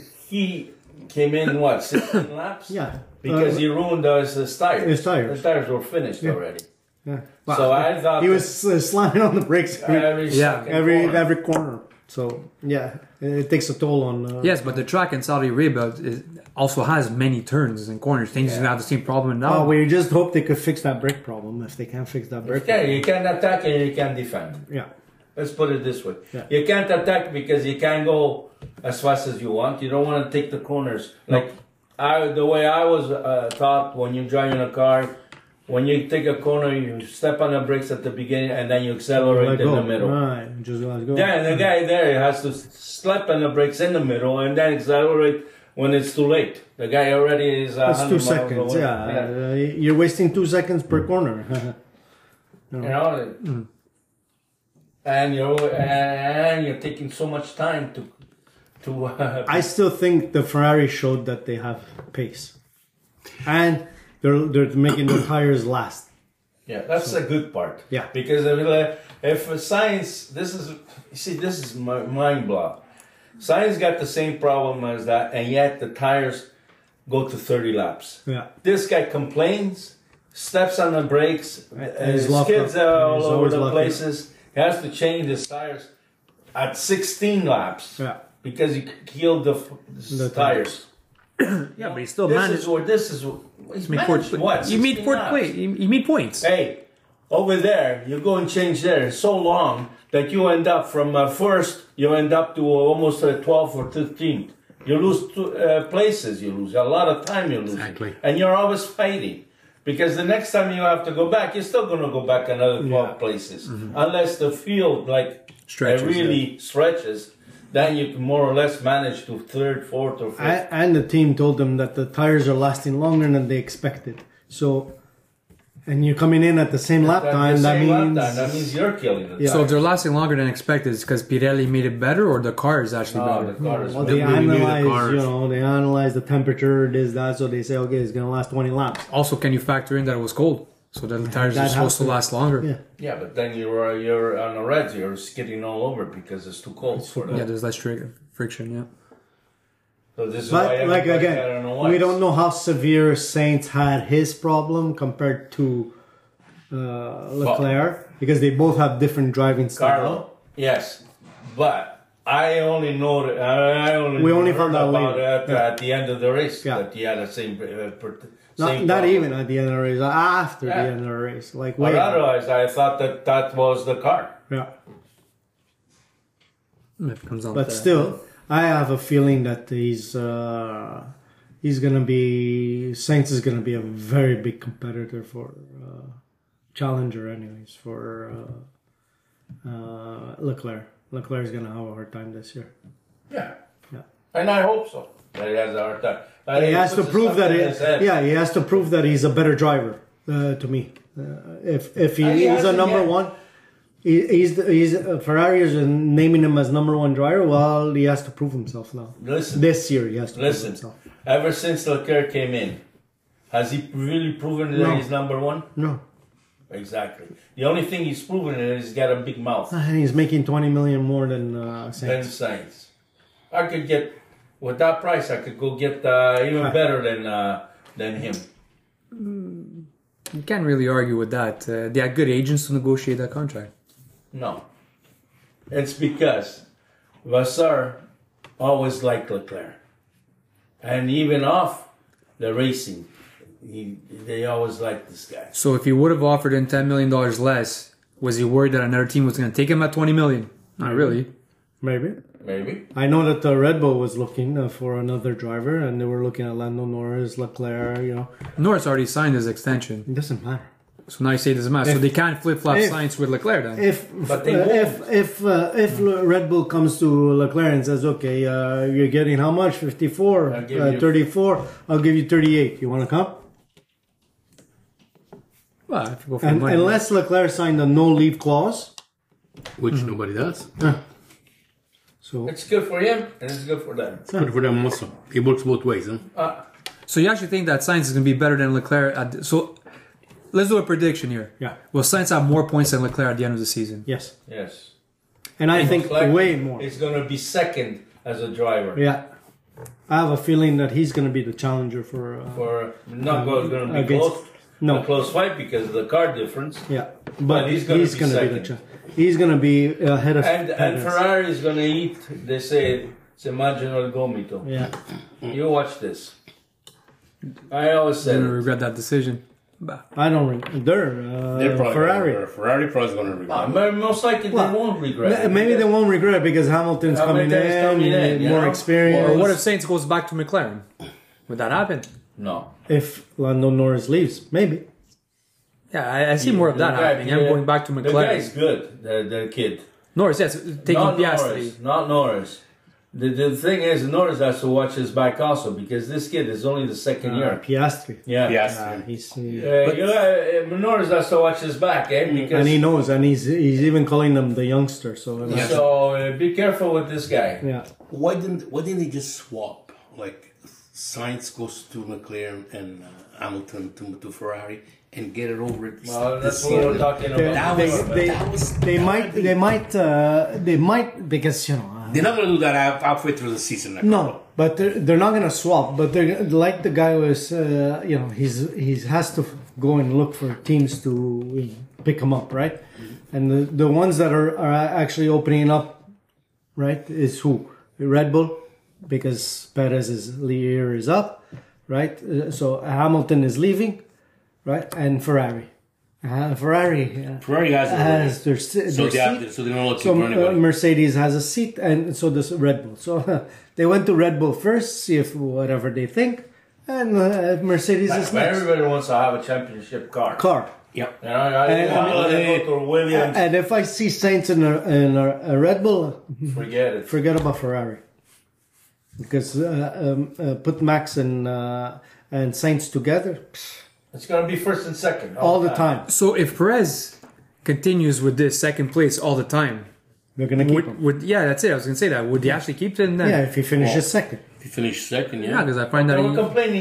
he came in what 16 laps? Yeah. Because he ruined his tires. His tires. His tires were finished already. Yeah. So I thought He was slamming on the brakes every Yeah. second corner. every corner. So yeah, it takes a toll on. Yes, but the track in Saudi Arabia also has many turns and corners. Things going to have the same problem now. We just hope they could fix that brake problem. If they can't fix that brake, Okay, you can attack and you can defend. yeah. Let's put it this way. Yeah. You can't attack because you can't go as fast as you want. You don't want to take the corners. Like the way I was taught when you're driving a car, when you take a corner, you step on the brakes at the beginning and then you accelerate Let in go. the middle. Right, just let go. Then the guy there has to slap on the brakes in the middle and then accelerate when it's too late. The guy already is. It's 2 100 miles seconds. away. Yeah, you're wasting 2 seconds per corner. You know, and you're taking so much time to. I still think the Ferrari showed that they have pace, and they're making the tires last. Yeah, that's a good part. Yeah. Because if science, this is mind blow. Science got the same problem as that, and yet the tires go to 30 laps. Yeah. This guy complains, steps on the brakes, skids all over the places. He has to change his tires at 16 laps. Yeah. Because he killed the tires. Yeah, but he still managed. He's managed what? You made fourth place. You made points. Hey, over there, you go and change there. It's so long that you end up from first, you end up to almost 12th or 13th. You lose places, you lose a lot of time, you lose. Exactly. And you're always fighting. Because the next time you have to go back, you're still going to go back another 12 places. Unless the field stretches. Then you can more or less manage to third, fourth, or fifth. And the team told them that the tires are lasting longer than they expected. So, and you're coming in at the same lap time. That means you're killing it. Yeah. So if they're lasting longer than expected, it's because Pirelli made it better, or the car is actually better. The car is Well, better. they analyze the temperature, this, that, so they say, okay, it's going to last 20 laps. Also, can you factor in that it was cold? So the tires That are supposed to has to- last longer. Yeah. Yeah, but then you're on the reds, you're skidding all over because it's too cold for them. Yeah, there's less friction. Yeah. So this is why But, like, everybody got again, on the whites. we don't know how severe Sainz had his problem compared to Leclerc, because they both have different driving style. Carlo, yes, but I only know that We only heard found out about later. it at the end of the race Yeah. that he had the same. Not problem. even at the end of the race, after the Yeah. end of the race. Like, But wait. otherwise, I thought that was the car. Yeah. It comes down But to still, I have a feeling that he's gonna be Sainz is gonna be a very big competitor for challenger, anyways, for Leclerc. Leclerc is gonna have a hard time this year. Yeah, Yeah. and I hope so. That he has a hard time. He has to prove that he has to prove that he's a better driver. To me, if he he's a hasn't number yet. one. He's Ferrari is naming him as number one driver. Well, he has to prove himself now. Listen, This year, he has to prove himself. ever since Leclerc came in, has he really proven that No. he's number one? No, Exactly. The only thing he's proven is he's got a big mouth. and he's making 20 million more than Then Sainz. Sainz. I could get with that price. I could go get even better than him. You can't really argue with that. They had good agents to negotiate that contract. No, it's because Vassar always liked Leclerc, and even off the racing, they always liked this guy. So if he would have offered him $10 million less, was he worried that another team was going to take him at $20 million? Not really. Maybe. Maybe. I know that Red Bull was looking for another driver, and they were looking at Lando Norris, Leclerc. Norris already signed his extension. It doesn't matter. So now you say it doesn't matter. So they can't flip-flop if- Sainz with Leclerc then. But they won't. If Red Bull comes to Leclerc and says, okay, you're getting how much? 54, I'll give you- 34. I'll give you 38. You want to come? Well, if you go for And money. unless Leclerc signed a no-leave clause, Which nobody does. so It's good for him and it's good for them. Good for them also. It works both ways, huh? So you actually think that Sainz is going to be better than Leclerc? So let's do a prediction here. yeah, Will Sainz have more points than Leclerc at the end of the season? yes, Yes. and I think Leclerc way more. He's going to be second as a driver. Yeah, I have a feeling that he's going to be the challenger for. For not going to be Against- close. No. A close fight because of the car difference. Yeah, But but he's he's gonna going be to be the second. he's going to be ahead of And Perez. Ferrari is going to eat, they say, it's a marginal gomito. Yeah, You watch this. I always They're said going to it. regret that decision. Bah. I don't. They're Ferrari. Ferrari probably going to regret. But most likely Well, they won't regret it. Maybe they won't regret it because Hamilton's coming in, you more know? experience. Or what if Sainz goes back to McLaren? Would that happen? No. If Lando Norris leaves? Maybe. Yeah, I see more of that happening. I'm going back to The guy's McLaren. good, the kid. Norris, yes, taking Not Piastri. Norris. Not Norris. The thing is, Norris has to watch his back also because this kid is only the second year. Piastri. Yeah. Yes. He's Norris has to watch his back, because and he knows, and he's even calling them the youngster. So be careful with this guy. yeah. Why didn't they just swap? Like Sainz goes to McLaren and Hamilton to Ferrari and get it over. Well, that's what we're talking about. They might because They're not going to do that halfway through the season. no, but they're not gonna swap. But they're like the guy was, he has to go and look for teams to pick him up, right? And the ones that are actually opening up, right, is who? Red Bull, because Perez's year is up, right? So Hamilton is leaving, right? And Ferrari. Ferrari has their so seat. so they don't look So for anybody. Mercedes has a seat, and so does Red Bull. So they went to Red Bull first, see if whatever they think, and Mercedes is next. Everybody wants to have a championship car. Yeah. I want to go to Williams. And if I see Sainz in a Red Bull, Forget it. forget about Ferrari, because put Max and Sainz together It's going to be first and second all the time. So if Perez continues with this second place all the time, They're gonna keep him. that's it. I was gonna say that. Would he actually keep it? Then? Yeah, if he finishes second. If you finish second, Yeah, because I find that They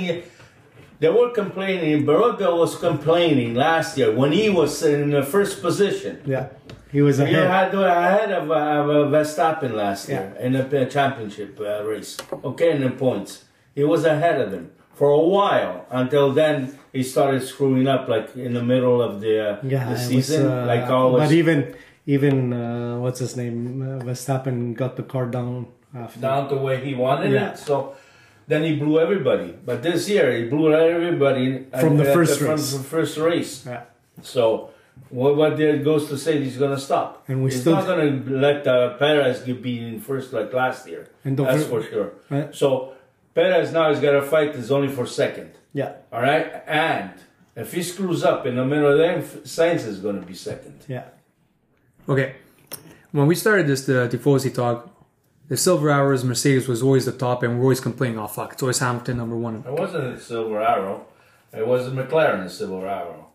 were complaining. Barocca was complaining last year when he was in the first position. Yeah, he was He ahead. had ahead of Verstappen last year in the championship race. Okay, in the points, he was ahead of him for a while. Until then, he started screwing up, like in the middle of the season, like always. But even what's his name? Verstappen got the car down after. Down to where he wanted Yeah. it. So then he blew everybody. But this year he blew everybody From the first from race. the first race. Yeah. So what there goes to say he's going to stop. And we he's still- not going to let Perez be in first like last year. And don't That's for- for sure. Right. So Perez now has got to fight is only for second. Yeah, All right, and if he screws up in the middle of them, Sainz is going to be second. yeah. Okay. When we started this the Tifosi talk, the silver hours Mercedes was always the top, and we're always complaining, "Oh fuck, it's always Hamilton number one." It wasn't a Silver Arrow. It was a McLaren a Silver Arrow.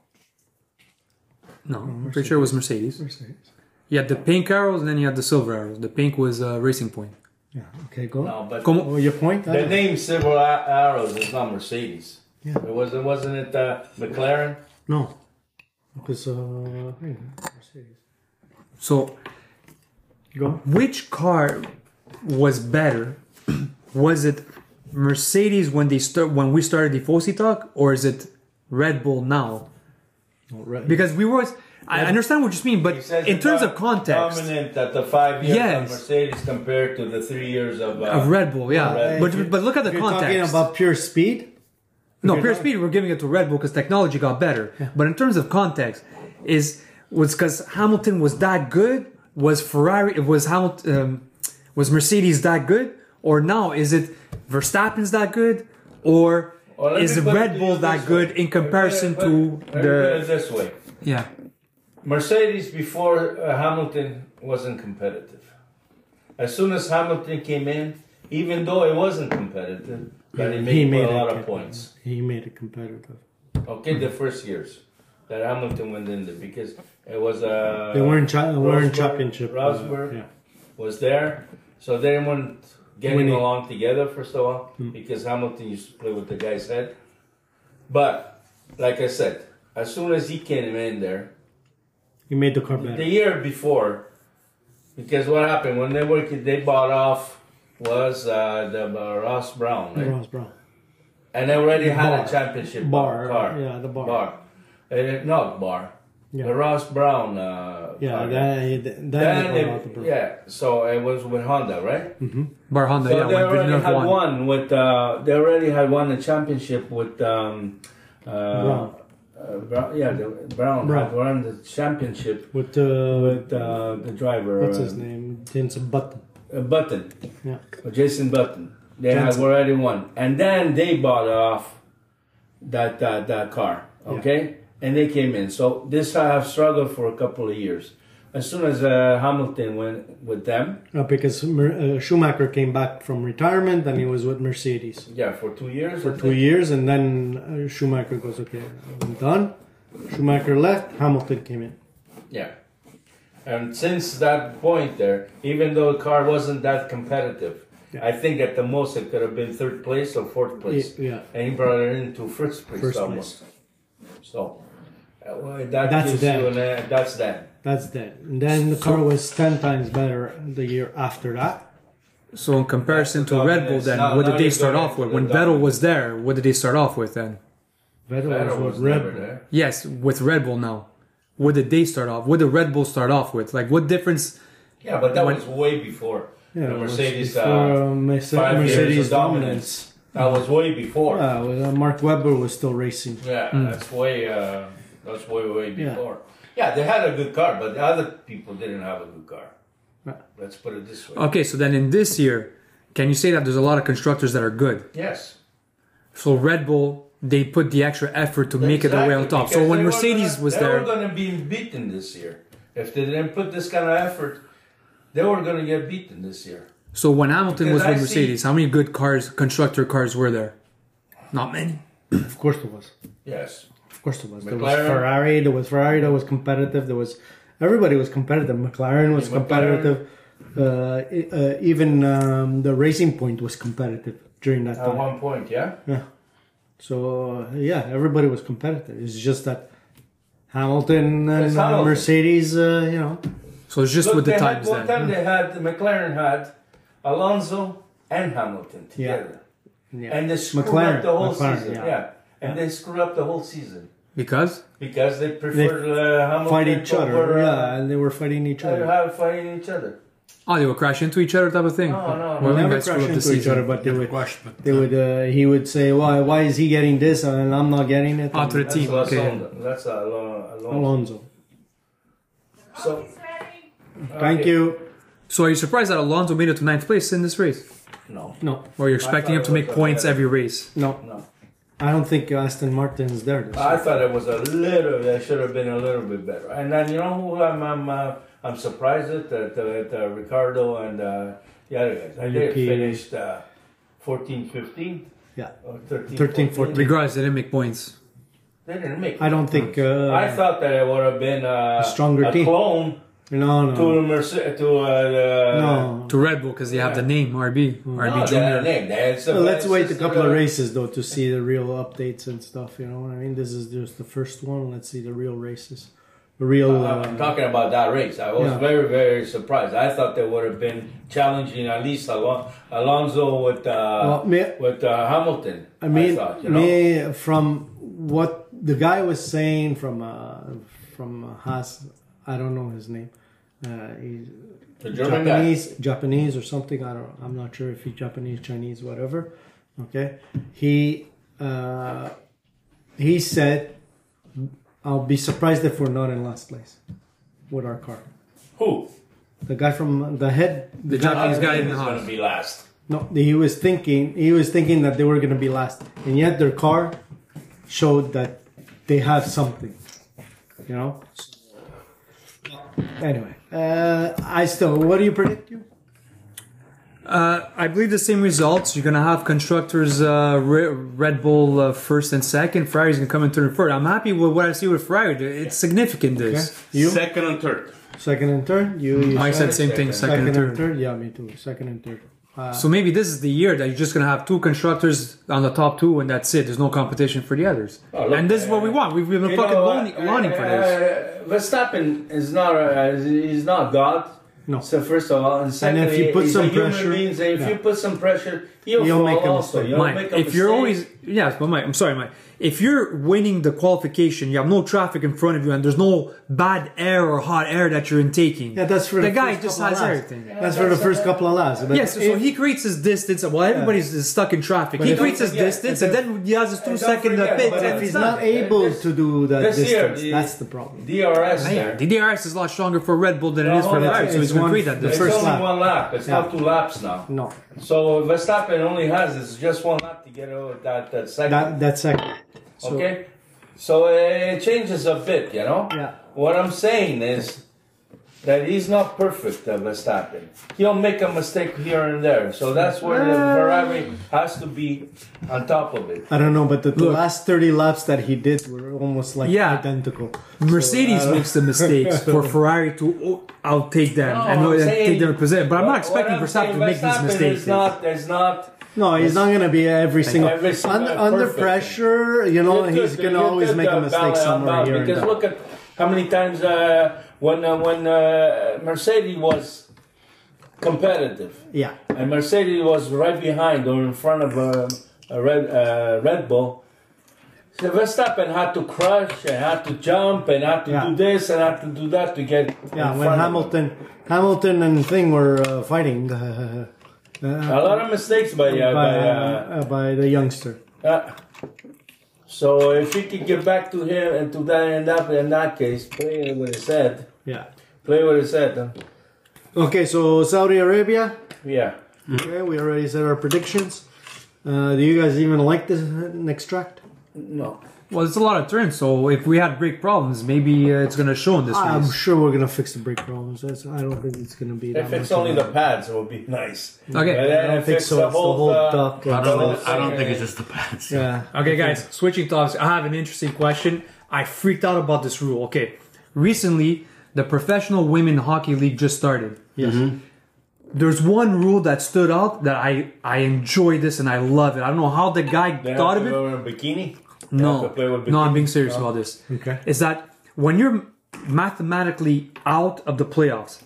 No, I'm pretty sure it was Mercedes. You had the pink arrows, and then you had the silver arrows. The pink was Racing Point. Yeah. Okay, go. No, but Oh, your point? the name Silver Arrows is not Mercedes. Yeah. Wasn't it McLaren? No, because Mercedes. So, Go. which car was better? Was it Mercedes when we started the Tifosi talk, or is it Red Bull now? Right. Because we were. I understand what you mean, but He says in the terms of context dominant at the 5 years Yes. of Mercedes compared to the 3 years of of Red Bull, yeah. Red But look at the If you're talking context. about pure speed. No, You're pure not- speed, we're giving it to Red Bull because technology got better. But in terms of context, was because Hamilton was that good? Was Ferrari? Was Hamilton? Was Mercedes that good? Or now is it Verstappen's that good? Or Well, let is me put it Red to Bull you that this good way. in comparison Let me to put it the? this way. Yeah, Mercedes before Hamilton wasn't competitive. As soon as Hamilton came in, even though it wasn't competitive, but he made a lot of points. He made it competitive. Okay, the first years that Hamilton went in there because it was They weren't Rosberg- championship. Rosberg yeah. was there, so they weren't getting Winning. along together first of all because Hamilton used to play with the guy's head. But like I said, as soon as he came in there, He made the car the better. year before, because what happened when they bought off was the Ross Brown, right? Ross Brown. And they already had Bar. a championship Bar, car. yeah, the bar. Not bar. Yeah. The Ross Brown. Yeah, car. then Then yeah, so it was with Honda, right? Bar Honda. So Yeah, they when already Villeneuve had won. one with. They already had won a championship with. Brown. Brown Brown. had won the championship With the driver. what's his name? Jensen Button. Button. Yeah. Jason Button. They Jensen. had already won, and then they bought off that car. Okay, and they came in. So this I have struggled for a couple of years, as soon as Hamilton went with them. Because Schumacher came back from retirement and he was with Mercedes. Yeah, for 2 years. For 2 years, and then Schumacher goes, okay, I'm done. Schumacher left, Hamilton came in. Yeah. And since that point there, even though the car wasn't that competitive, Yeah. I think at the most it could have been 3rd place or 4th place. Yeah. And he brought it into first place almost. So, that's gives them. you that's that. That's that. And then the car was 10 times better the year after that. So in comparison to Red Bull, then Now- what now did they you're start going off with? into When the Vettel dominance. was there, what did they start off with then? Vettel Vettel was was with Red never Bull. there. Yes, with Red Bull now. What did they start off? What did Red Bull start off with? Like what difference? Yeah, but that When- was way before Yeah, the it was Mercedes. before, 5 years Mercedes of dominance. That was way before. Mark Webber was still racing. Yeah, that's way Yeah. before. Yeah, they had a good car, but the other people didn't have a good car. Right. Let's put it this way. Okay, so then in this year, can you say that there's a lot of constructors that are good? Yes. So Red Bull, they put the extra effort to make it their way on top. So because when they were Mercedes was they there, were going to be beaten this year. If they didn't put this kind of effort, they were going to get beaten this year. so when Hamilton was Because with I see- Mercedes, how many good cars, constructor cars were there? Not many. Of course there was. Yes. Of course there was. There was McLaren. Ferrari that was competitive. Everybody was competitive. McLaren was McLaren. competitive. Even the Racing Point was competitive during that At time. one point, yeah. Yeah. So yeah, everybody was competitive. It's just that Hamilton and It's Hamilton. Mercedes, So it's just Look, with the they had, times one then. time they had, McLaren had Alonso and Hamilton together. yeah. And they screwed McLaren, up the whole McLaren, season. yeah. Yeah. And they screwed up the whole season. Because? Because they preferred Hamilton fight each other. over, Yeah, and they were fighting each they other. have fighting each other. Oh, they would crash into each other type of thing? No, no, Well, no. you Never guys screwed crash up the into each season. other, but they would. Crushed, but, They would. He would say, "Why is he getting this and I'm not getting it?" Ah, to the That's team, okay. That's Alonso. Alonso. So, Thank okay. you. So are you surprised that Alonso made it to 9th place in this race? No. No, Or you're expecting him to make points every race? no, No. I don't think Aston Martin's there. This I year. thought it was they should have been a little bit better. And then you know who I'm surprised at Ricardo and the other guys. They Yuki. finished 14, 15 Yeah, or 13, 13, 14. Regardless, they didn't make points. They didn't make. I don't think. I thought that it would have been a stronger team. clone No, to Mercedes no. To Red Bull because they have the name RB. RB No, Junior. name. Well, let's wait a couple of races though to see the real updates and stuff. You know what I mean? This is just the first one. Let's see the real races. The real. I'm talking about that race. I was Yeah. very, very surprised. I thought they would have been challenging at least Alonso with Hamilton. I mean, thought, you know? from what the guy was saying from Haas, I don't know his name. He's The German guy. Japanese or something. I'm not sure if he's Japanese, Chinese, whatever. Okay, he said, "I'll be surprised if we're not in last place with our car." Who? The guy from the head. The Japanese guy in the is going to house. be last. No, he was thinking that they were going to be last, and yet their car showed that they have something. You know. Anyway, what do you predict? I believe the same results. You're gonna have constructors Red Bull first and second. Ferrari's gonna come in third and fourth. I'm happy with what I see with Ferrari. It's significant. This. You Second and third. second and third. You Mike said same thing. Second and third. Yeah, me too. Second and third. So maybe this is the year that you're just gonna have two constructors on the top two, and that's it. There's no competition for the others. Oh, look, and this is what we want. We've been fucking lining for this. Verstappen is not he's not God. No. So first of all, and secondly, if you put he's some a human pressure- being, and if yeah. you put some pressure, you'll You'll fall make a also. mistake. You'll Mike, make a if you're mistake. always but Mike, I'm sorry, Mike. If you're winning the qualification, you have no traffic in front of you, and there's no bad air or hot air that you're intaking. Yeah, that's for the the guy first just couple of has laps. everything. That's for the first couple of laps. But Yes, so if- he creates his distance while everybody's is stuck in traffic. But He if- creates his yeah, distance, and then he has his and don't 2 second forget, pit. but But and if it's he's not done. able This- to do that this year, distance, the- that's the problem. DRS Yeah, there. the DRS is a lot stronger for Red Bull than it is for No, Ferrari, so it's he's going to one- create that the It's distance. first only lap. one lap. It's not 2 laps now. No, So Verstappen only has is just 1 lap to get over that second. that second. So, Okay, so it changes a bit, you know. Yeah. What I'm saying is, that he's not perfect, Verstappen. He'll make a mistake here and there. So that's where the Ferrari has to be on top of it. I don't know, but the last 30 laps that he did were almost like identical. Mercedes makes the mistakes for Ferrari to outtake them and take them in position. But I'm not expecting Verstappen to make these mistakes. No, he's not going to be every single under pressure. You know, he's going to always make a mistake somewhere here. Because look at how many times when Mercedes was competitive, and Mercedes was right behind or in front of Red Bull. So Verstappen had to crush and had to jump and had to do this and had to do that to get. Yeah, when Hamilton and Thing were fighting. A lot of mistakes by the youngster. So if he could get back to him and to that in that case, play with his head. Yeah. Play with his head. Huh? Okay, so Saudi Arabia. Yeah. Okay, we already said our predictions. Do you guys even like this next track? No. Well, it's a lot of turns, so if we had brake problems, maybe it's going to show in this race. I'm sure we're going to fix the brake problems. I don't think it's going to be that If it's only the pads, it would be nice. Okay. But then if it's the whole duck. I don't think it's just the pads. Yeah. Okay, guys, switching topics. I have an interesting question. I freaked out about this rule. Okay. Recently, the Professional Women Hockey League just started. Yes. Mm-hmm. There's one rule that stood out that I enjoy this and I love it. I don't know how the guy thought of it. Wear a bikini? No, I'm being serious about this. Okay. Is that when you're mathematically out of the playoffs,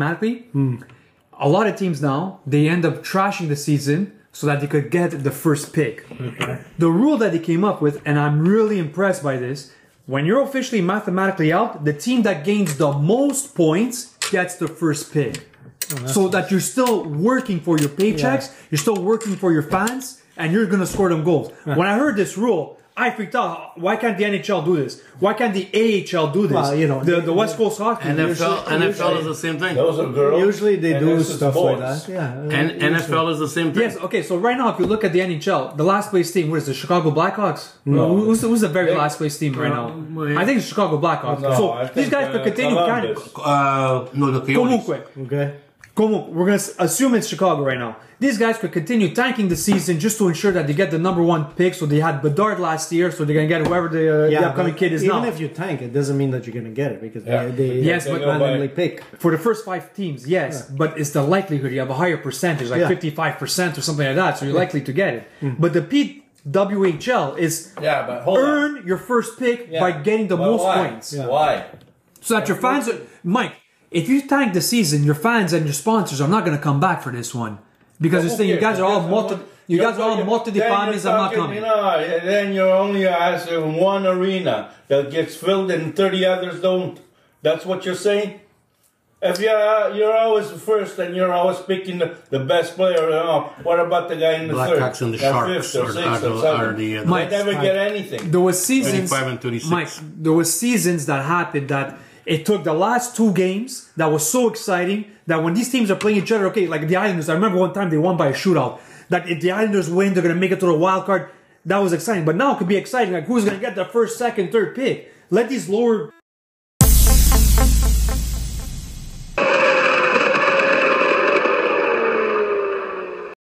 a lot of teams now, they end up trashing the season so that they could get the first pick. Okay. The rule that they came up with, and I'm really impressed by this, when you're officially mathematically out, the team that gains the most points gets the first pick. So that you're still working for your paychecks, you're still working for your fans, and you're going to score them goals. When I heard this rule, I freaked out. Why can't the NHL do this? Why can't the AHL do this? Well, you know, the West Coast Hockey. NFL is the same thing. Those are girls. Usually they do stuff like that. Yeah. And NFL is the same thing. Yes, okay, so right now, if you look at the NHL, the last place team, what is the Chicago Blackhawks? No. Who's the very last place team right now? I think it's Chicago Blackhawks. No, so these guys could continue kind of. No, the Coyotes. Okay. We're going to assume it's Chicago right now. These guys could continue tanking the season just to ensure that they get the number one pick. So they had Bedard last year, so they're going to get whoever the upcoming kid is now. Even if you tank, it doesn't mean that you're going to get it because they but randomly pick. For the first 5 teams, yes. But it's the likelihood. You have a higher percentage, like 55% or something like that. So you're likely to get it. But the PWHL is earn your first pick by getting the most points. Yeah. Why? So that your fans are... Mike, if you tank the season, your fans and your sponsors are not going to come back for this one. Because you're saying you guys are all multi-families, I'm not coming. Then you're only in one arena that gets filled and 30 others don't. That's what you're saying? If you're always first and you're always picking the best player, what about the guy in the third? Blackhawks and the Sharks or sixth or seventh. They never get anything. There was seasons, 25 and 26. Mike, there was seasons that happened that it took the last 2 games that was so exciting that when these teams are playing each other, okay, like the Islanders, I remember one time they won by a shootout. That if the Islanders win, they're going to make it to the wild card. That was exciting. But now it could be exciting. Like who's going to get the first, second, third pick? Let these lower